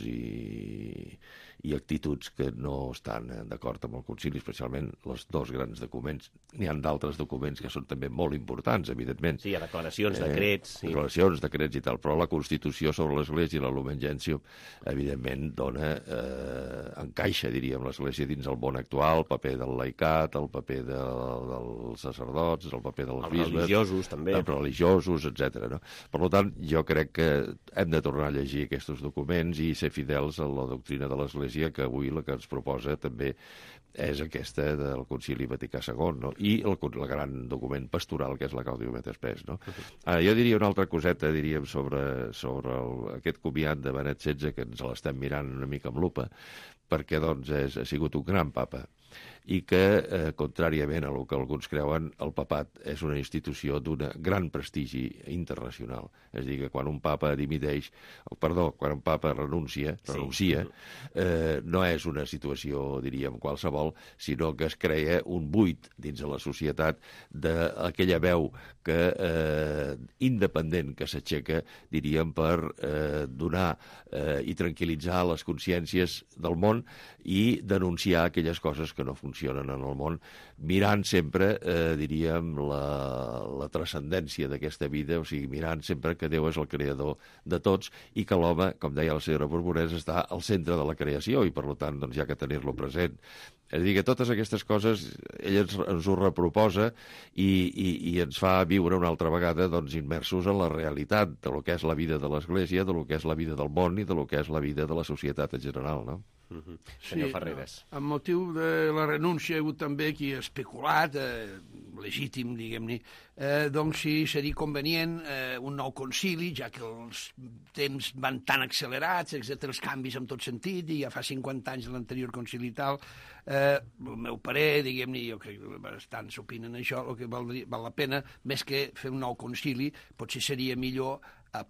i, i actituds que no estan d'acord amb el concili, especialment els dos grans documents. N'hi ha d'altres documents que són també molt importants, evidentment.
Sí, hi ha declaracions,
eh,
decrets... Sí.
Declaracions, decrets i tal, però la Constitució sobre l'Església i la Lumen Gentium, evidentment, dona, eh, encaixa, diríem, l'Església dins el món actual, el paper del laicat, el paper de, dels sacerdots, el paper dels
els
bisbes...
religiosos, també.
Els religiosos, etcètera. No? Per tant, jo crec que hem de tornar a llegir aquests documents i ser fidels a la doctrina de l'Església, que avui la que ens proposa també és aquesta del Concili Vaticà segon, no? I el, el gran document pastoral, que és la Gaudium et Spes. No? Uh-huh. Ah, jo diria una altra coseta, diríem, sobre, sobre el, aquest comiat de Benet setze, que ens l'estem mirant una mica amb lupa, perquè doncs, és, ha sigut un gran papa, i que, eh, contràriament a el que alguns creuen, el papat és una institució d'un gran prestigi internacional. És a dir, que quan un papa dimiteix, perdó, quan un papa renuncia, renuncia, eh, no és una situació, diríem, qualsevol, sinó que es crea un buit dins de la societat d'aquella veu que, eh, independent que s'aixeca, diríem, per eh, donar eh, i tranquil·litzar les consciències del món i denunciar aquelles coses que no funcionen en el món, mirant sempre, eh, diríem, la, la transcendència d'aquesta vida, o sigui, mirant sempre que Déu és el creador de tots i que l'home, com deia la senyora Borbonès, està al centre de la creació i, per tant, doncs, hi ha que tenir-lo present. És a dir, que totes aquestes coses ell ens, ens ho reproposa i, i, i ens fa viure una altra vegada doncs, immersos en la realitat de lo que és la vida de l'Església, de lo que és la vida del món i de lo que és la vida de la societat en general, no?
Uh-huh. Senyor
sí,
Ferreres.
Amb motiu de la renúncia hi ha hagut també qui ha especulat, eh, legítim, diguem-ne, eh, doncs si seria convenient eh, un nou concili, ja que els temps van tan accelerats, etcètera, els canvis en tot sentit, i ja fa cinquanta anys de l'anterior concili i tal, eh, el meu parer, diguem-ne, jo crec que bastants opinen això, el que val, val la pena, més que fer un nou concili, potser seria millor apurar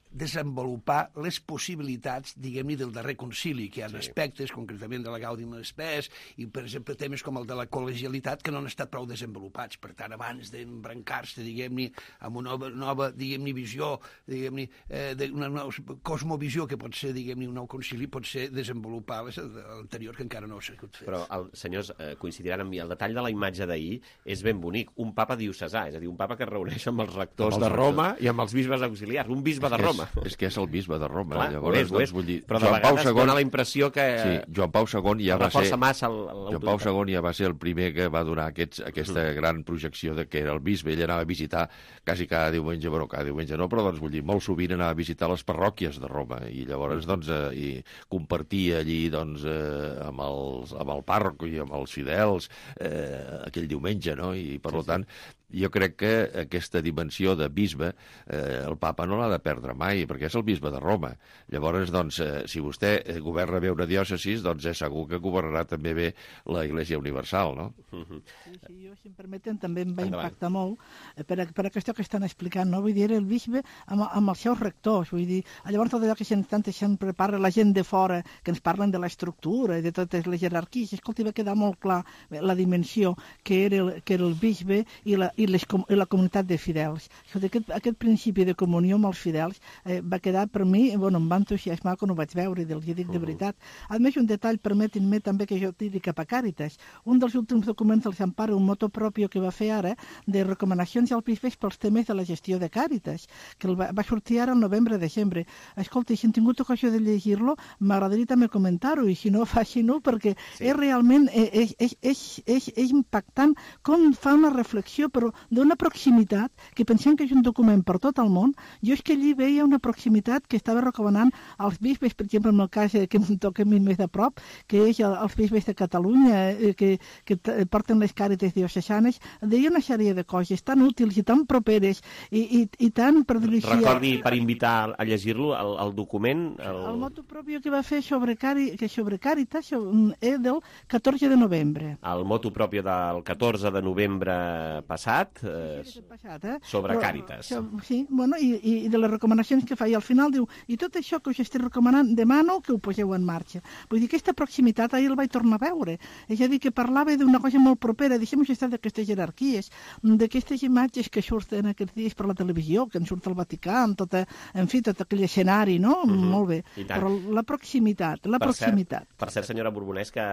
desenvolupar les possibilitats, diguem-ne, del darrer concili, que hi ha
Sí.
aspectes, concretament de la Gaudium Spes, i, per exemple, temes com el de la col·legialitat, que no han estat prou desenvolupats. Per tant, abans d'embrancar-se, diguem-ne, amb una nova, nova diguem-ne, visió, diguem-ne, eh, una nova cosmovisió que pot ser, diguem-ne, un nou concili, pot ser desenvolupar l'anterior, que encara no s'ha pogut fer.
Però, el, senyors, eh, coincidiran amb mi, el detall de la imatge d'ahir és ben bonic. Un papa diocesà, és a dir, un papa que es reuneix amb els rectors
Amb els
de Roma i amb els bisbes auxiliars. Un bisbe de Roma.
És, és que és el bisbe de Roma.
Clar,
Llavors,
ho és, ho és.
doncs, vull dir,
Però de
Joan Pau
vegades
segon...
dona la impressió que
Sí, Joan Pau segon ja va ser...
reforça massa el,
Joan Pau segon ja va ser el primer que va donar aquests, aquesta mm. gran projecció de que era el bisbe. Ell anava a visitar quasi cada diumenge, però cada diumenge no, però doncs, vull dir, molt sovint anava a visitar les parròquies de Roma i llavors doncs, eh, i compartia allí doncs, eh, amb, els, amb el pàrroc i amb els fidels eh, aquell diumenge, no? I per sí, tant, jo crec que aquesta dimensió de bisbe eh, el papa no l'ha de perdre mai, perquè és el bisbe de Roma. Llavors, doncs, eh, si vostè governa bé una diòcesis, doncs és segur que governarà també bé la Iglesia Universal, no?
Sí, sí, jo, si em permeten, també em va impactar molt eh, per, per aquesta que estan explicant, no? Vull dir, el bisbe amb, amb els seus rectors, vull dir, llavors tot allò que sempre, sempre parla la gent de fora, que ens parlen de l'estructura i de totes les jerarquies, escolta, va quedar molt clar la dimensió que era el, que era el bisbe i la, i, les, i la comunitat de fidels. Aquest, aquest principi de comunió amb els fidels eh, va quedar per mi, bueno, em va entusiasmar quan ho vaig veure, i els hi dic de veritat. A més, un detall, permetin-me també que jo tiri cap a Càritas. Un dels últims documents del Sant Pare, un moto propi que va fer ara, de recomanacions als bisbes pels temes de la gestió de Càritas, que va, va sortir ara el novembre-desembre. Escolta, si hem tingut ocasió de llegir-lo, m'agradaria també comentar-ho, i si no, facin-ho, perquè sí. és realment és, és, és, és, és impactant com fa una reflexió, però d'una proximitat, que pensem que és un document per tot el món. Jo és que allí veia una proximitat que estava recomanant als bisbes, per exemple, en el cas que em toca a mi més de prop, que és els bisbes de Catalunya, que, que porten les càritas diocesanes, deia una sèrie de coses tan útils i tan properes i, i, i tan per dirigir...
Recordi, per invitar a llegir-lo, el, el document... El...
el motu propi que va fer sobre, cari, que sobre Càritas és del catorze de novembre.
El motu propi del catorze de novembre passat, eh,
sí, passat eh?
sobre
Però,
Càritas.
Sí, bueno, i, i de les recomanacions que fa. I al final diu, i tot això que us estic recomanant, demano que ho poseu en marxa. Vull dir, aquesta proximitat ahir el vaig tornar a veure. És a dir, que parlava d'una cosa molt propera, deixem-nos estar d'aquestes jerarquies, d'aquestes imatges que surten aquests dies per la televisió, que en surt el Vaticà, amb tota, en fi, tot aquell escenari, no? Mm-hmm. Molt bé. Però la proximitat, la
per
proximitat.
Cert, per cert, senyora Borbonès, que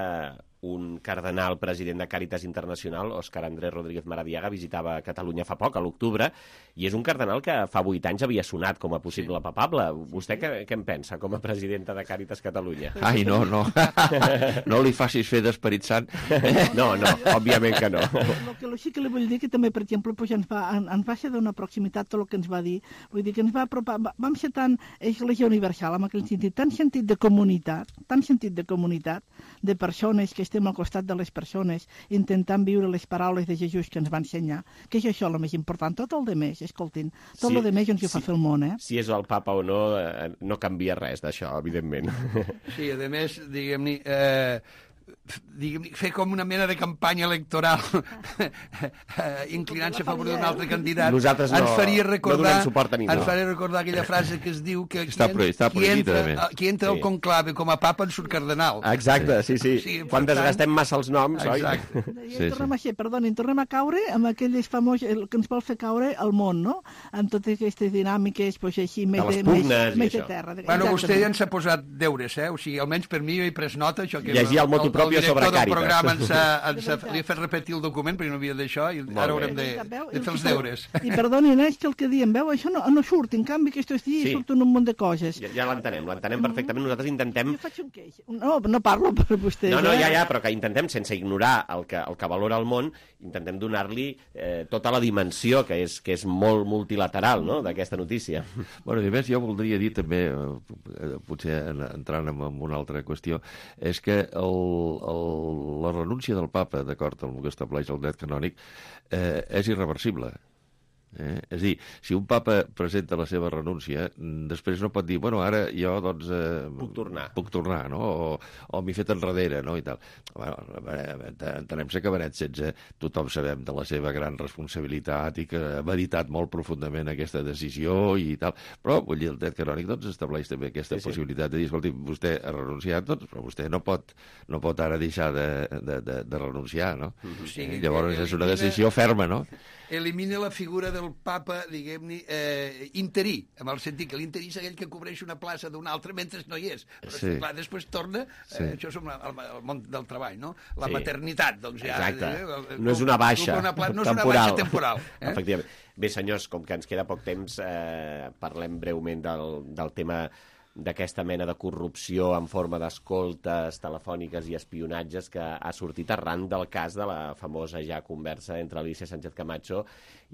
un cardenal president de Càritas Internacional, Òscar Andrés Rodríguez Maradiaga, visitava Catalunya fa poc, a l'octubre, i és un cardenal que fa vuit anys havia sonat com a possible sí. papable. Vostè què, què en pensa com a presidenta de Càritas Catalunya?
Ai, no, no. No li facis fer d'Esperit Sant.
No, no, òbviament que no.
El que sí que li vull dir que també, per exemple, pues, ens, va, ens va ser d'una proximitat tot el que ens va dir. Vull dir que ens va apropar, vam ser tan Església Universal, en aquell sentit, tan sentit de comunitat, tan sentit de comunitat, de persones que estem al costat de les persones, intentant viure les paraules de Jesús que ens va ensenyar, que és això el més important. Tot el de més, escoltin, tot sí, el de més ens ho fa
sí,
fer el món, eh?
Si és el papa o no, eh, no canvia res d'això, evidentment.
Sí, a més, diguem-ne, eh, diguem, fer com una mena de campanya electoral inclinant-se a favor d'un altre candidat.
Nosaltres no,
ens faria recordar,
no donem suport a ningú.
Ens faria recordar aquella frase que es diu que
està
qui,
està
qui entra, qui entra
sí.
al conclave com a papa en surt cardenal.
Exacte, sí, sí. sí Quan desgastem tant... massa els noms,
exacte.
oi?
Sí, tornem sí. a ser, perdonin, tornem a caure amb aquelles famoses, el que ens vol fer caure al món, no? Amb totes aquestes dinàmiques, pues, així, més de,
de,
més, més de terra.
Bueno, vostè ja ens ha posat deures, eh? O sigui, almenys per mi jo he pres nota. Això que
llegir el motu propi sobre Càritas.
El programa ens ha, ens ha, li ha fet repetir el document, perquè no havia d'això, i ara haurem de, de fer els deures.
I perdonin, és que el que diem, veu, això no, no surt, en canvi aquests dies sí. surten un munt de coses.
Ja, ja l'entenem, l'entenem perfectament. Nosaltres intentem...
Jo faig un queix. No, no parlo per vostès.
No, no,
eh?
ja, ja, però que intentem, sense ignorar el que, el que valora el món, intentem donar-li eh, tota la dimensió, que és, que és molt multilateral, no?, d'aquesta notícia.
Bueno, i a més, jo voldria dir també, eh, potser entrant en, en una altra qüestió, és que el, el, la renúncia del papa, d'acord amb el que estableix el dret canònic, eh, és irreversible. Eh? És a dir, si un papa presenta la seva renúncia, després no pot dir, bueno, ara jo, doncs... Eh,
puc tornar.
Puc tornar, no? O, o m'he fet enrere, no? I tal. Bueno, entenem-se que Benet setze tothom sabem de la seva gran responsabilitat i que ha meditat molt profundament aquesta decisió i tal. Però, vull dir, el dret canònic doncs, estableix també aquesta sí, possibilitat sí. de dir, escolti, vostè ha renunciat, doncs, però vostè no pot, no pot ara deixar de, de, de, de renunciar, no? Mm-hmm. Sí, eh, llavors és una decisió ferma, no?
Elimina la figura del papa, diguem-ne, eh, interí, en el sentit que l'interí és aquell que cobreix una plaça d'un altre mentre no hi és. Però, sí. clar, després torna, eh, sí. això és el, el món del treball, no? La sí. maternitat, doncs ja...
Exacte. Eh, no és una baixa
una pla... no
temporal.
és una baixa temporal. Eh?
Efectivament. Bé, senyors, com que ens queda poc temps, eh, parlem breument del, del tema d'aquesta mena de corrupció en forma d'escoltes telefòniques i espionatges que ha sortit arran del cas de la famosa ja conversa entre Alicia Sánchez Camacho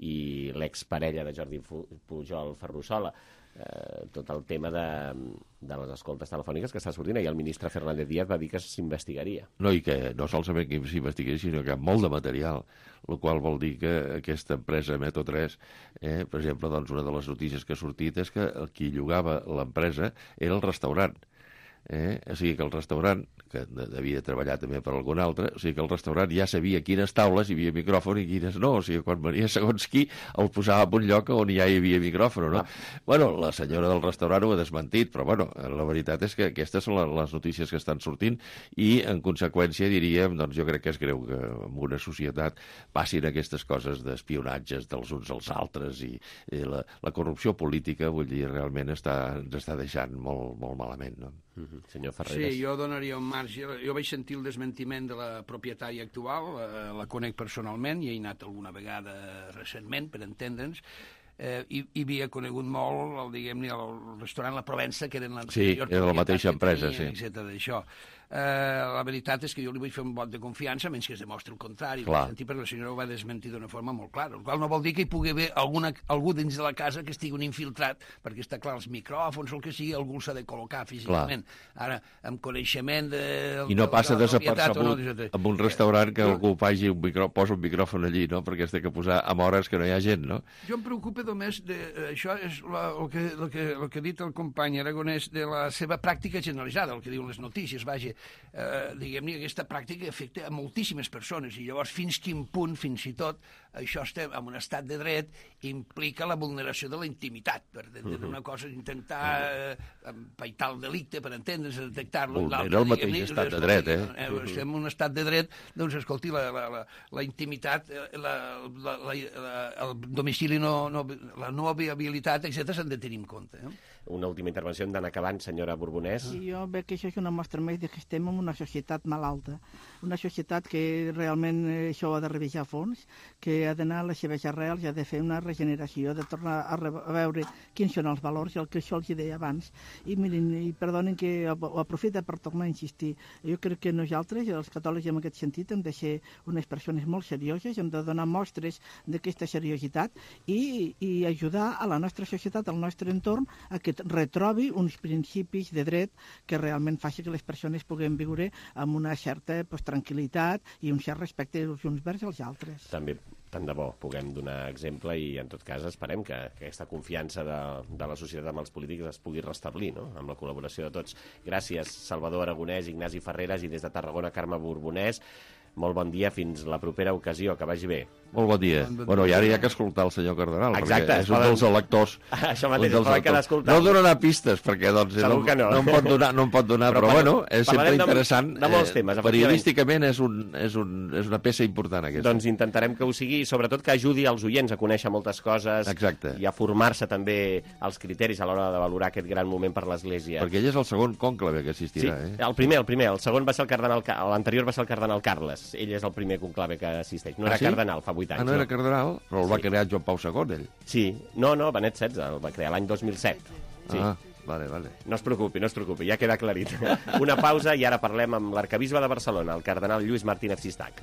i l'exparella de Jordi Pujol, Ferrusola. Eh, tot el tema de, de les escoltes telefòniques que està sortint, i el ministre Fernández Díaz va dir que s'investigaria.
No, i que no solament que s'investigaria, sinó que hi ha molt de material, el qual vol dir que aquesta empresa Meto tres, eh, per exemple, doncs una de les notícies que ha sortit és que el qui llogava l'empresa era el restaurant. Eh? O sigui que el restaurant, que devia treballar també per algun altre, o sigui que el restaurant ja sabia quines taules hi havia micròfon i quines no, o sigui, quan venia segons qui el posava en un lloc on ja hi havia micròfon, no? Ah. Bueno, la senyora del restaurant ho ha desmentit, però bueno, la veritat és que aquestes són les notícies que estan sortint i, en conseqüència, diríem, doncs jo crec que és greu que en una societat passin aquestes coses d'espionatges dels uns als altres i, i la, la corrupció política, vull dir, realment està, ens està deixant molt, molt malament, no?
Mm-hmm. Senyor Ferreres.
Sí, jo donaria un marge. Jo vaig sentir el desmentiment de la propietària actual, eh, la conec personalment, i he anat alguna vegada recentment, per entendre'ns, eh, i, i havia conegut molt, el, diguem-ne, el restaurant La Provença, que eren
sí, era la mateixa empresa,
tenia,
sí.
etcètera d'això. Eh, la veritat és que jo li vull fer un vot de confiança, menys que es demostri el contrari, sentir, perquè la senyora ho va desmentir d'una forma molt clara, el qual no vol dir que hi pugui haver alguna, algú dins de la casa que estigui un infiltrat, perquè està clar, els micròfons o el que sigui, algú s'ha de col·locar físicament. Clar. Ara, amb coneixement de...
I no
de,
passa
de
desapercebut
no,
amb un restaurant que algú pagi un micro, posa un micròfon allí, no? Perquè es té que posar amb hores que no hi ha gent, no?
Jo em preocupa només de... Això és la, el, que, el, que, el que ha dit el company Aragonès de la seva pràctica generalitzada, el que diuen les notícies, vaja, eh, diguem-ne, aquesta pràctica afecta a moltíssimes persones i llavors fins quin punt, fins i tot, això estem en un estat de dret implica la vulneració de la intimitat, per entendre uh-huh. una cosa, intentar eh, empaitar el delicte, per entendre's, detectar-lo.
Vulnera el mateix estat de dret, eh?
eh estem en un estat de dret, doncs, escolti, la, la, la, la intimitat, la, la, la, la, el domicili, no, no, la no viabilitat, etcètera, s'han de tenir en compte. Eh?
Una última intervenció, hem d'anar acabant, senyora Borbonès.
Sí, jo veig que això és una mostra més de que estem en una societat malalta, una societat que realment això ha de revisar a fons, que ha d'anar a les seves arrels, ha de fer una regeneració, de tornar a, a veure quins són els valors, el que això els deia abans. I mirin, i perdonen que ho aprofita per tornar a insistir. Jo crec que nosaltres, els catòlics en aquest sentit, hem de ser unes persones molt serioses, hem de donar mostres d'aquesta seriositat i, i ajudar a la nostra societat, al nostre entorn, a que retrobi uns principis de dret que realment faci que les persones puguin viure amb una certa pues, tranquil·litat i un cert respecte els uns vers als altres.
També, tant de bo, puguem donar exemple i, en tot cas, esperem que, que aquesta confiança de, de la societat amb els polítics es pugui restablir, no?, amb la col·laboració de tots. Gràcies, Salvador Aragonès, Ignasi Ferreres, i des de Tarragona, Carme Borbonès. Molt bon dia, fins la propera ocasió, que vagi bé.
Molt bon dia. Bon, bon bueno, i ara hi ha que escoltar el senyor Cardenal,
exacte,
perquè és un dels electors.
Això mateix, es poden quedar escoltant.
No donarà pistes, perquè doncs, no, no. no em pot donar, no em pot donar però, però bueno, és sempre interessant.
De, de molts temes,
eh, periodísticament és, un, és, un, és una peça important, aquesta.
Doncs intentarem que ho sigui, i sobretot que ajudi els oients a conèixer moltes coses.
Exacte.
I a formar-se també els criteris a l'hora de valorar aquest gran moment per l'Església.
Perquè ell és el segon cònclave que assistirà.
Sí,
eh?
el primer, el primer. El segon va ser el cardenal, l'anterior va ser el cardenal Carles. Ell és el primer conclave que assisteix. No
ah,
era
sí?
cardenal, fa vuit anys.
Ah, no era cardenal, però el va sí. crear Joan Pau segon, ell.
Sí, no, no, Benet setze, el va crear l'any dos mil set. Sí.
Ah, vale, vale.
No es preocupi, no es preocupi, ja queda aclarit. Una pausa i ara parlem amb l'arcabisbe de Barcelona, el cardenal Lluís Martínez Sistac.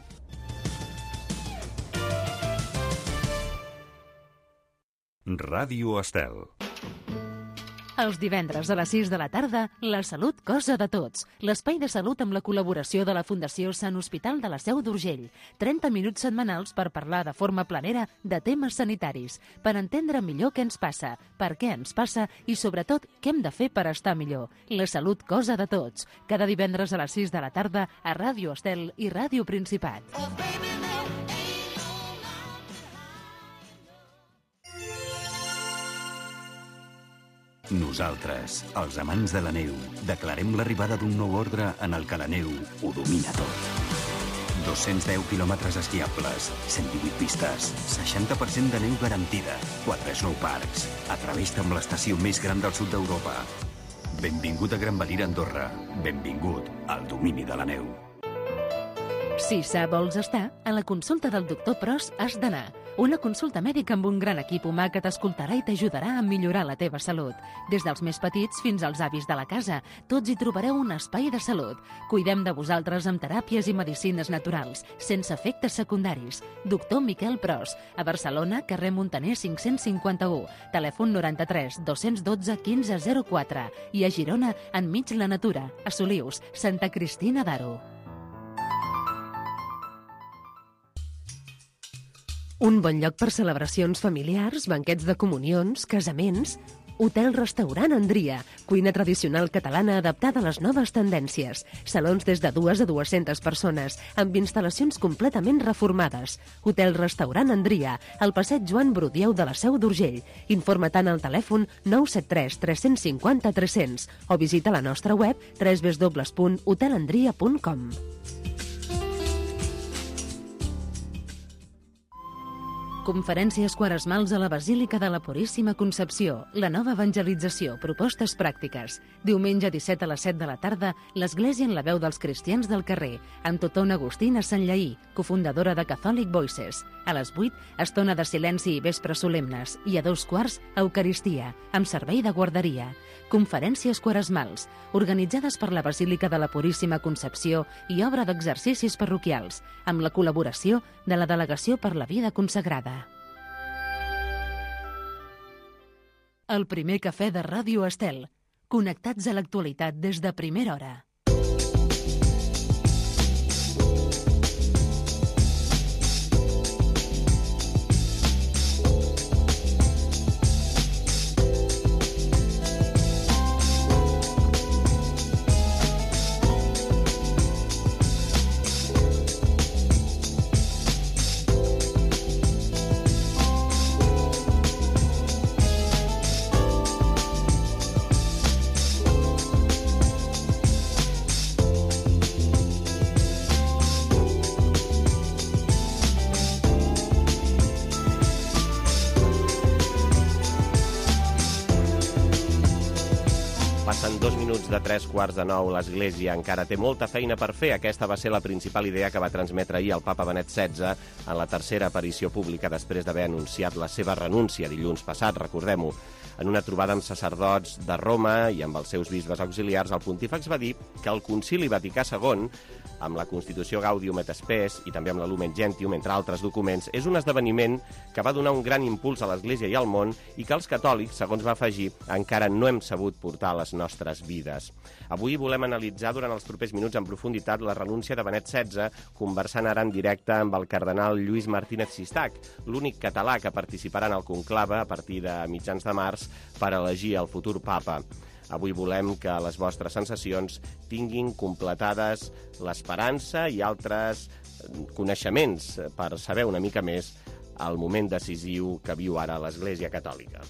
Ràdio Estel.
Els divendres a les sis de la tarda, La Salut, cosa de tots. L'espai de salut amb la col·laboració de la Fundació Sant Hospital de la Seu d'Urgell. trenta minuts setmanals per parlar de forma planera de temes sanitaris, per entendre millor què ens passa, per què ens passa i, sobretot, què hem de fer per estar millor. La Salut, cosa de tots. Cada divendres a les sis de la tarda a Ràdio Estel i Ràdio Principat.
Nosaltres, els amants de la neu, declarem l'arribada d'un nou ordre en el que la neu ho domina tot. dos-cents deu quilòmetres esquiables, cent divuit pistes, seixanta per cent de neu garantida, quatre snowparks. Atreveix-te amb l'estació més gran del sud d'Europa. Benvingut a Gran Valira, Andorra. Benvingut al domini de la neu.
Si sa vols estar, a la consulta del doctor Pros has d'anar. Una consulta mèdica amb un gran equip humà que t'escoltarà i t'ajudarà a millorar la teva salut. Des dels més petits fins als avis de la casa, tots hi trobareu un espai de salut. Cuidem de vosaltres amb teràpies i medicines naturals, sense efectes secundaris. Doctor Miquel Pros, a Barcelona, carrer Montaner cinc-cents cinquanta-u, telèfon noranta-tres dos-cents dotze quinze zero quatre i a Girona, enmig la natura, a Solius, Santa Cristina d'Aro. Un bon lloc per celebracions familiars, banquets de comunions, casaments... Hotel-restaurant Andria, cuina tradicional catalana adaptada a les noves tendències. Salons des de dues a dues-centes persones, amb instal·lacions completament reformades. Hotel-restaurant Andria, al passeig Joan Brudieu de la Seu d'Urgell. Informa tant al telèfon nou set tres tres cinc zero tres cents o visita la nostra web w w w punt hotelandria punt com. Conferències quaresmals a la Basílica de la Puríssima Concepció, la nova evangelització, propostes pràctiques. Diumenge disset a les set de la tarda, l'Església en la veu dels cristians del carrer, amb Tothon Agustina Sanllaí, cofundadora de Catholic Voices. A les vuit, estona de silenci i vespres solemnes, i a dos quarts, Eucaristia, amb servei de guarderia. Conferències quaresmals, organitzades per la Basílica de la Puríssima Concepció i obra d'exercicis parroquials, amb la col·laboració de la Delegació per la Vida Consagrada. El primer cafè de Ràdio Estel. Connectats a l'actualitat des de primera hora.
Passen dos minuts de tres quarts de nou. L'Església encara té molta feina per fer. Aquesta va ser la principal idea que va transmetre ahir el papa Benet setze en la tercera aparició pública després d'haver anunciat la seva renúncia dilluns passat, recordem-ho. En una trobada amb sacerdots de Roma i amb els seus bisbes auxiliars, el pontífex va dir que el Concili Vaticà segon, amb la Constitució Gaudium et Spes i també amb la Lumen Gentium, entre altres documents, és un esdeveniment que va donar un gran impuls a l'Església i al món i que els catòlics, segons va afegir, encara no hem sabut portar a les nostres vides. Avui volem analitzar durant els propers minuts en profunditat la renúncia de Benet setze, conversant ara en directe amb el cardenal Lluís Martínez Sistac, l'únic català que participarà en el conclave a partir de mitjans de març per elegir el futur papa. Avui volem que les vostres sensacions tinguin completades l'esperança i altres coneixements per saber una mica més el moment decisiu que viu ara l'Església Catòlica.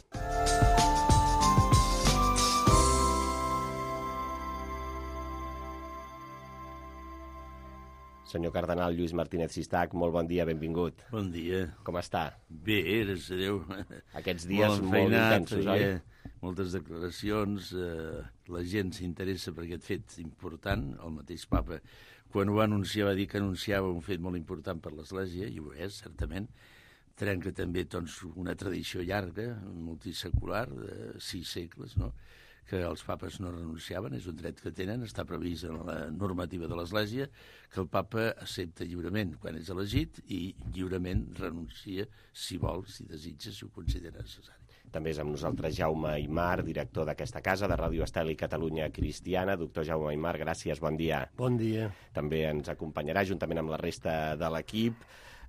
Senyor cardenal Lluís Martínez Sistac, molt bon dia, benvingut.
Bon dia.
Com està?
Bé, gràcies a Déu.
Aquests dies molt, molt intensos, oi?
Moltes declaracions, eh, la gent s'interessa per aquest fet important. El mateix papa, quan ho va anunciar, va dir que anunciava un fet molt important per l'Església, i ho és, certament. Trenca també doncs, una tradició llarga, multisecular, de sis segles, no?, que els papes no renunciaven, és un dret que tenen, està previst en la normativa de l'Església, que el papa accepta lliurement quan és elegit i lliurement renuncia si vol, si desitja, si ho considera necessari.
També és amb nosaltres Jaume Aymar, director d'aquesta casa, de Ràdio Estel i Catalunya Cristiana. Doctor Jaume Aymar, gràcies, bon dia.
Bon dia.
També ens acompanyarà, juntament amb la resta de l'equip.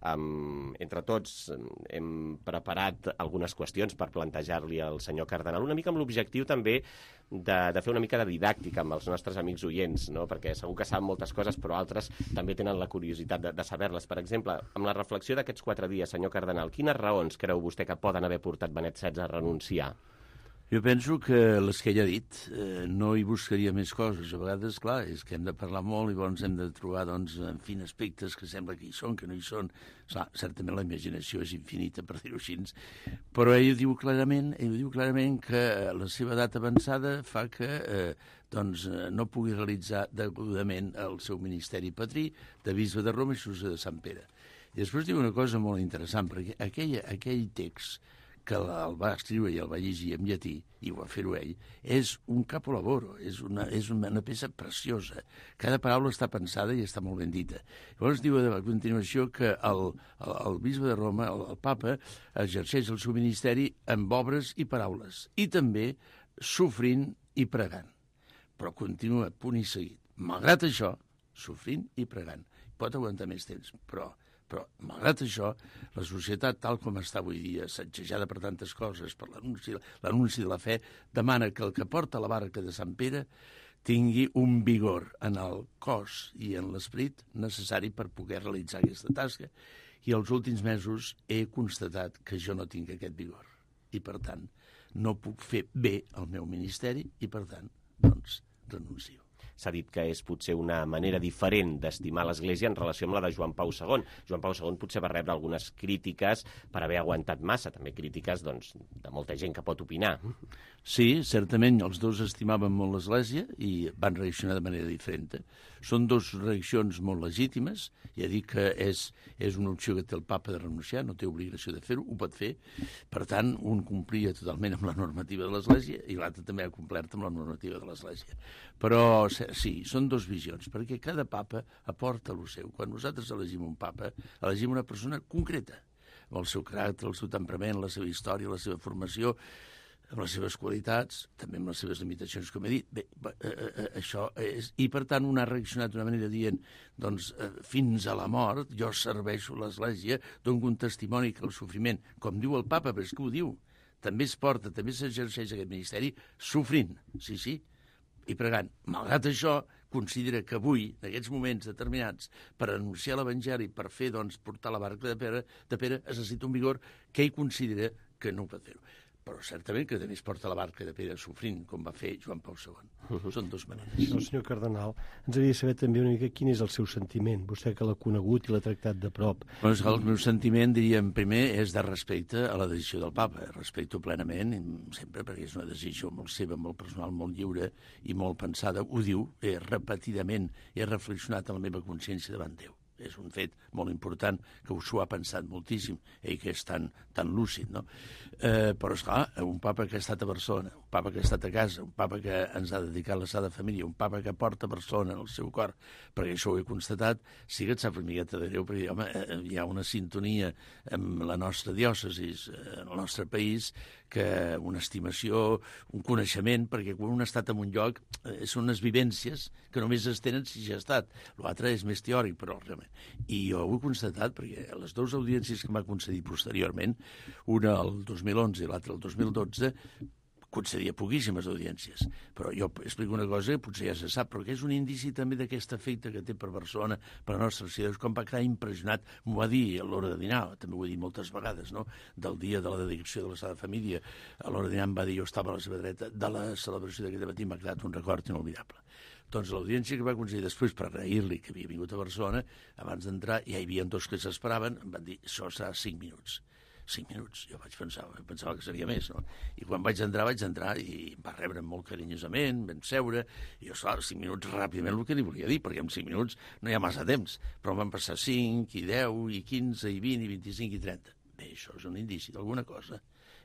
Um, entre tots hem preparat algunes qüestions per plantejar-li al senyor cardenal, una mica amb l'objectiu també de, de fer una mica de didàctica amb els nostres amics oients, no? Perquè segur que saben moltes coses, però altres també tenen la curiositat de, de saber-les. Per exemple, amb la reflexió d'aquests quatre dies, senyor cardenal, quines raons creu vostè que poden haver portat Benet setze a renunciar?
Jo penso que les que ell ha dit, eh, no hi buscaria més coses. A vegades, clar, és que hem de parlar molt i llavors hem de trobar, doncs, en fin, aspectes que sembla que hi són, que no hi són. Clar, certament la imaginació és infinita, per dir-ho així, però ell diu clarament, ell diu clarament que la seva edat avançada fa que eh, doncs, no pugui realitzar degudament el seu ministeri patrí de bisbe de Roma i Susa de Sant Pere. I després diu una cosa molt interessant, perquè aquell, aquell text que el va escriure i el va llegir en llatí, i ho va fer-ho ell, és un capolavoro, és una, és una peça preciosa. Cada paraula està pensada i està molt ben dita. Llavors diu a continuació que el, el, el bisbe de Roma, el, el papa, exerceix el seu ministeri amb obres i paraules, i també sofrint i pregant. Però continua punt i seguit. Malgrat això, sofrint i pregant. Pot aguantar més temps, però... Però, malgrat això, la societat, tal com està avui dia, satjejada per tantes coses, per l'anunci l'anunci de la fe, demana que el que porta la barca de Sant Pere tingui un vigor en el cos i en l'esperit necessari per poder realitzar aquesta tasca. I els últims mesos he constatat que jo no tinc aquest vigor. I, per tant, no puc fer bé el meu ministeri i, per tant, doncs, renuncio.
S'ha dit que és potser una manera diferent d'estimar l'Església en relació amb la de Joan Pau segon. Joan Pau segon potser va rebre algunes crítiques per haver aguantat massa, també crítiques doncs, de molta gent que pot opinar.
Sí, certament, els dos estimaven molt l'Església i van reaccionar de manera diferent. Són dues reaccions molt legítimes, ja dic que és, és una opció que té el papa de renunciar, no té obligació de fer-ho, ho pot fer. Per tant, un complia totalment amb la normativa de l'Església i l'altre també ha complert amb la normativa de l'Església. Però sí, són dues visions, perquè cada papa aporta el seu. Quan nosaltres elegim un papa, elegim una persona concreta, amb el seu caràcter, el seu temperament, la seva història, la seva formació, amb les seves qualitats, també amb les seves limitacions, com he dit. Bé, eh, eh, això és... I, per tant, un ha reaccionat d'una manera dient, doncs, eh, fins a la mort, jo serveixo l'Església, dono un testimoni que el sofriment, com diu el papa, però és que ho diu, també es porta, també s'exerceix aquest ministeri, sofrint, sí, sí, i pregant. Malgrat això, considera que avui, en aquests moments determinats, per anunciar l'Evangeli, per fer, doncs, portar la barca de Pere, de Pere, es necessita un vigor que ell considera que no ho pot fer-ho. Però certament que també es porta la barca de Pere sofrint, com va fer Joan Pau segon. Uh-huh. Són dues maneres.
El senyor cardenal, ens hauria de saber també una mica quin és el seu sentiment, vostè que l'ha conegut i l'ha tractat de prop.
Doncs el meu sentiment, diríem, primer, és de respecte a la decisió del papa. Respecto plenament, sempre, perquè és una decisió molt seva, molt personal, molt lliure i molt pensada. Ho diu, eh, repetidament, he reflexionat en la meva consciència davant Déu. És un fet molt important, que s'ho ha pensat moltíssim, ell que és tan, tan lúcid, no? Eh, però, esclar, un papa que ha estat a Barcelona, un papa que ha estat a casa, un papa que ens ha dedicat la Sagrada Família, un papa que porta Barcelona en el seu cor, perquè això ho he constatat, sí que et sap una miqueta de greu, perquè, home, hi ha una sintonia amb la nostra diòcesi, en el nostre país, que una estimació, un coneixement, perquè quan un ha estat en un lloc eh, són unes vivències que només es tenen si ja ha estat. L'altre és més teòric, però realment. I jo ho he constatat, perquè les dues audiències que m'ha concedit posteriorment, una el dos mil onze i l'altra el dos mil dotze, concedia poquíssimes audiències. Però jo explico una cosa que potser ja se sap, però que és un indici també d'aquest efecte que té per Barcelona, per la nostra ciutat, com va quedar impressionat, m'ho va dir a l'hora de dinar, també ho he dit moltes vegades, no?, del dia de la dedicació de la Sagrada Família, a l'hora de dinar em va dir, jo estava a la seva dreta, de la celebració d'aquest matí m'ha quedat un record inolvidable. Doncs l'audiència que va aconseguir després per agrair-li que havia vingut a Barcelona, abans d'entrar, ja hi havia dos que s'esperaven, em van dir, això serà cinc minuts. Cinc minuts, jo vaig pensar, pensava que seria més, no? I quan vaig entrar, vaig entrar i em va rebre molt carinyosament, vam seure, i jo, clar, cinc minuts ràpidament el que li volia dir, perquè en cinc minuts no hi ha massa temps, però van passar cinc, i deu, i quinze, i vint, i vint-i-cinc, i trenta. Bé, això és un indici d'alguna cosa.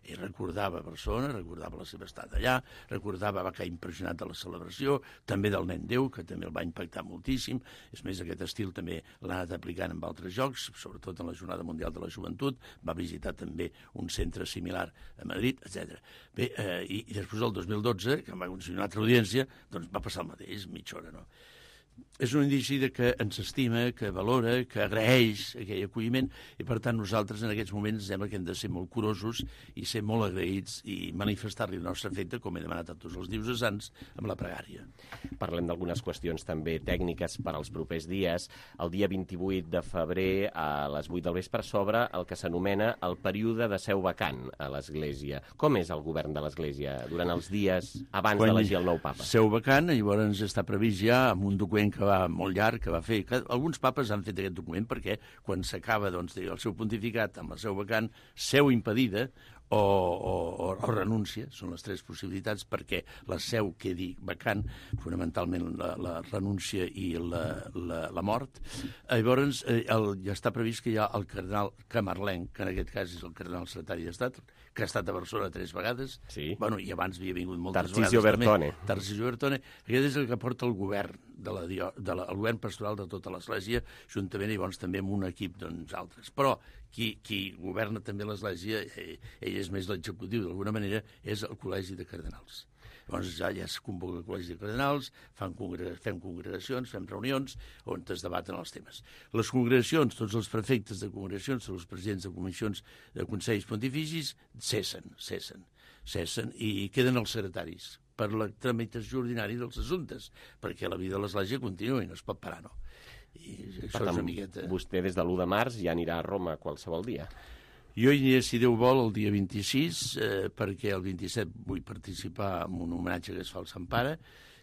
Ell recordava Barcelona, recordava la seva estada allà, recordava va quedar impressionat de la celebració, també del Nen Déu, que també el va impactar moltíssim. És més, aquest estil també l'ha anat aplicant en altres jocs, sobretot en la Jornada Mundial de la Joventut, va visitar també un centre similar a Madrid, etcètera. Bé, eh, i, i després el dos mil dotze, que va aconseguir una altra audiència, doncs va passar el mateix, mitja hora, no? És un indici de que ens estima, que valora, que agraeix aquell acolliment, i per tant nosaltres en aquests moments sembla que hem de ser molt curosos i ser molt agraïts i manifestar-li el nostre afecte, com he demanat a tots els diocesans, amb la pregària.
Parlem d'algunes qüestions també tècniques per als propers dies. El dia vint-i-vuit de febrer a les vuit del vespre s'obre el que s'anomena el període de seu vacant a l'Església. Com és el govern de l'Església durant els dies abans d'elegir el nou papa?
Seu vacant, llavors està previst ja amb un document que va molt llarg, que va fer... Que alguns papes han fet aquest document perquè quan s'acaba doncs, el seu pontificat amb la seu vacant, seu impedida o, o, o renúncia, són les tres possibilitats perquè la seu quedi vacant, fonamentalment la, la renúncia i la, la, la mort. Llavors el, ja està previst que hi ha el cardenal camarlenc, que en aquest cas és el cardenal secretari d'Estat, que ha estat a Barcelona tres vegades,
sí.
Bueno, i abans havia vingut moltes
Tarcisio
vegades
Bertone.
també. Tarcisio Bertone. Aquest és el que porta el govern, de la, de la, el govern pastoral de tota l'Església, juntament i llavors també amb un equip doncs, altres. Però qui, qui governa també l'Església, ell, ell és més l'executiu, d'alguna manera, és el Col·legi de Cardenals. Llavors ja, ja es convoca el Col·legi de Cardenals, fan congrega, fem congregacions, fem reunions on es debaten els temes. Les congregacions, tots els prefectes de congregacions, tots els presidents de comissions de consells pontificis, cessen, cessen, cessen i queden els secretaris per la tramitació ordinària dels assumptes, perquè la vida de l'Església continua i no es pot parar, no? I això
per tant,
és una miqueta...
Vostè des de l'u de març ja anirà a Roma qualsevol dia.
Jo hi aniré, si Déu vol, el dia vint-i-sis, eh, perquè el vint-i-set vull participar en un homenatge que es fa al Sant Pare,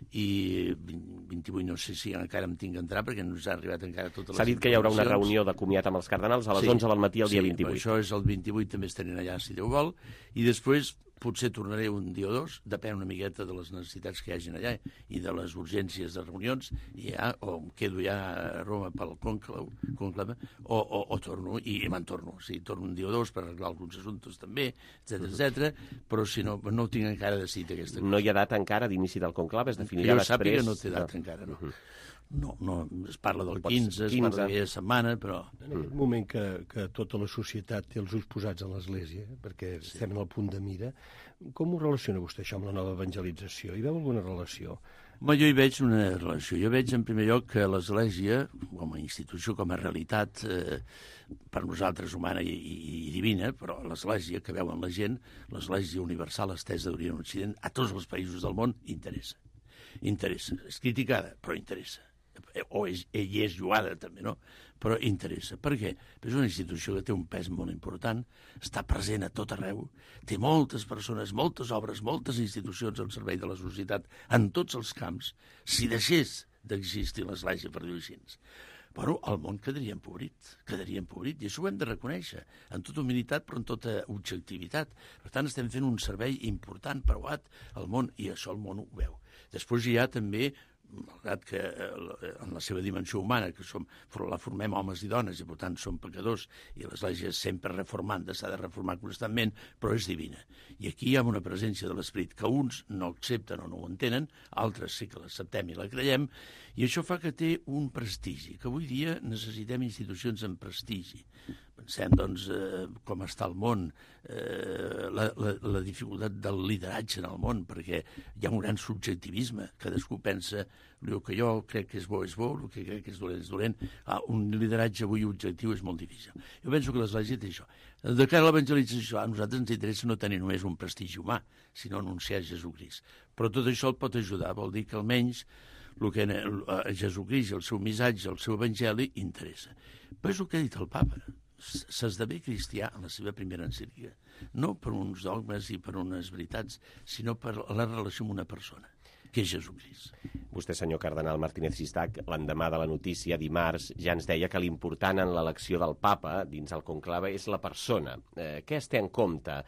i vint-i-vuit no sé si encara em tinc d'entrar, perquè no ens ha arribat encara totes les
S'ha dit que hi haurà una reunió de comiat amb els cardenals a les
sí,
onze del matí el dia
sí,
vint-i-vuit.
Això és el vint-i-vuit, també estarem allà, si Déu vol, i després potser tornaré un dia o dos, depèn una miqueta de les necessitats que hi hagin allà i de les urgències de reunions, i ja, o em quedo ja a Roma pel conclave, conclave o, o, o torno, i me'n torno. O sigui, torno un dia o dos per arreglar alguns assumptes també, etcètera, etcètera, però si no, no ho tinc encara decidit aquesta cosa.
No hi ha data encara d'inici del conclave, es definirà
jo
després...
Jo sàpiga no té data encara, no. Uh-huh. No, no, es parla del quinze, es parla d'aquella setmana, però...
En aquest moment que, que tota la societat té els ulls posats en l'Església, perquè sí. estem en el punt de mira, com ho relaciona vostè això amb la nova evangelització? Hi veu alguna relació?
Home, jo hi veig una relació. Jo veig, en primer lloc, que l'Església, com a institució, com a realitat, eh, per nosaltres humana i, i, i divina, però l'Església que veuen la gent, l'Església universal estesa d'Orient a Occident, a tots els països del món, interessa. Interessa. És criticada, però interessa. O és, ell és lloada també, no? Però interessa. Per què? Perquè és una institució que té un pes molt important, està present a tot arreu, té moltes persones, moltes obres, moltes institucions al servei de la societat en tots els camps. Si deixés d'existir l'Església, per dir-ho així, bueno, el món quedaria empobrit, quedaria empobrit, i això ho hem de reconèixer, en tota humilitat però en tota objectivitat. Per tant, estem fent un servei important, preuat al món, i això el món ho veu. Després hi ha també, malgrat que en la seva dimensió humana, que som, la formem homes i dones, i per tant som pecadors, i l'Església és sempre reformant, s'ha de reformar constantment, però és divina. I aquí hi ha una presència de l'Esperit que uns no accepten o no ho entenen, altres sí que l'acceptem i la creiem, i això fa que té un prestigi, que avui dia necessitem institucions amb prestigi. Pensem, doncs, eh, com està el món, eh, la, la, la dificultat del lideratge en el món, perquè hi ha un gran subjectivisme. Cadascú pensa, el que jo crec que és bo és bo, el que crec que és dolent és dolent. Ah, un lideratge avui objectiu és molt difícil. Jo penso que l'Església té això. De cara a l'evangelització, a nosaltres ens interessa no tenir només un prestigi humà, sinó anunciar Jesucrist. Però tot això el pot ajudar, vol dir que almenys el que a Jesucrist, el seu missatge, el seu evangeli, interessa. Però és el que ha dit el papa. S'esdevé cristià en la seva primera encíclica, no per uns dogmes i per unes veritats, sinó per la relació amb una persona, que és Jesucrist.
Vostè, senyor cardenal Martínez Sistac, l'endemà de la notícia, dimarts, ja ens deia que l'important en l'elecció del papa dins el conclave és la persona. Eh, què es té en compte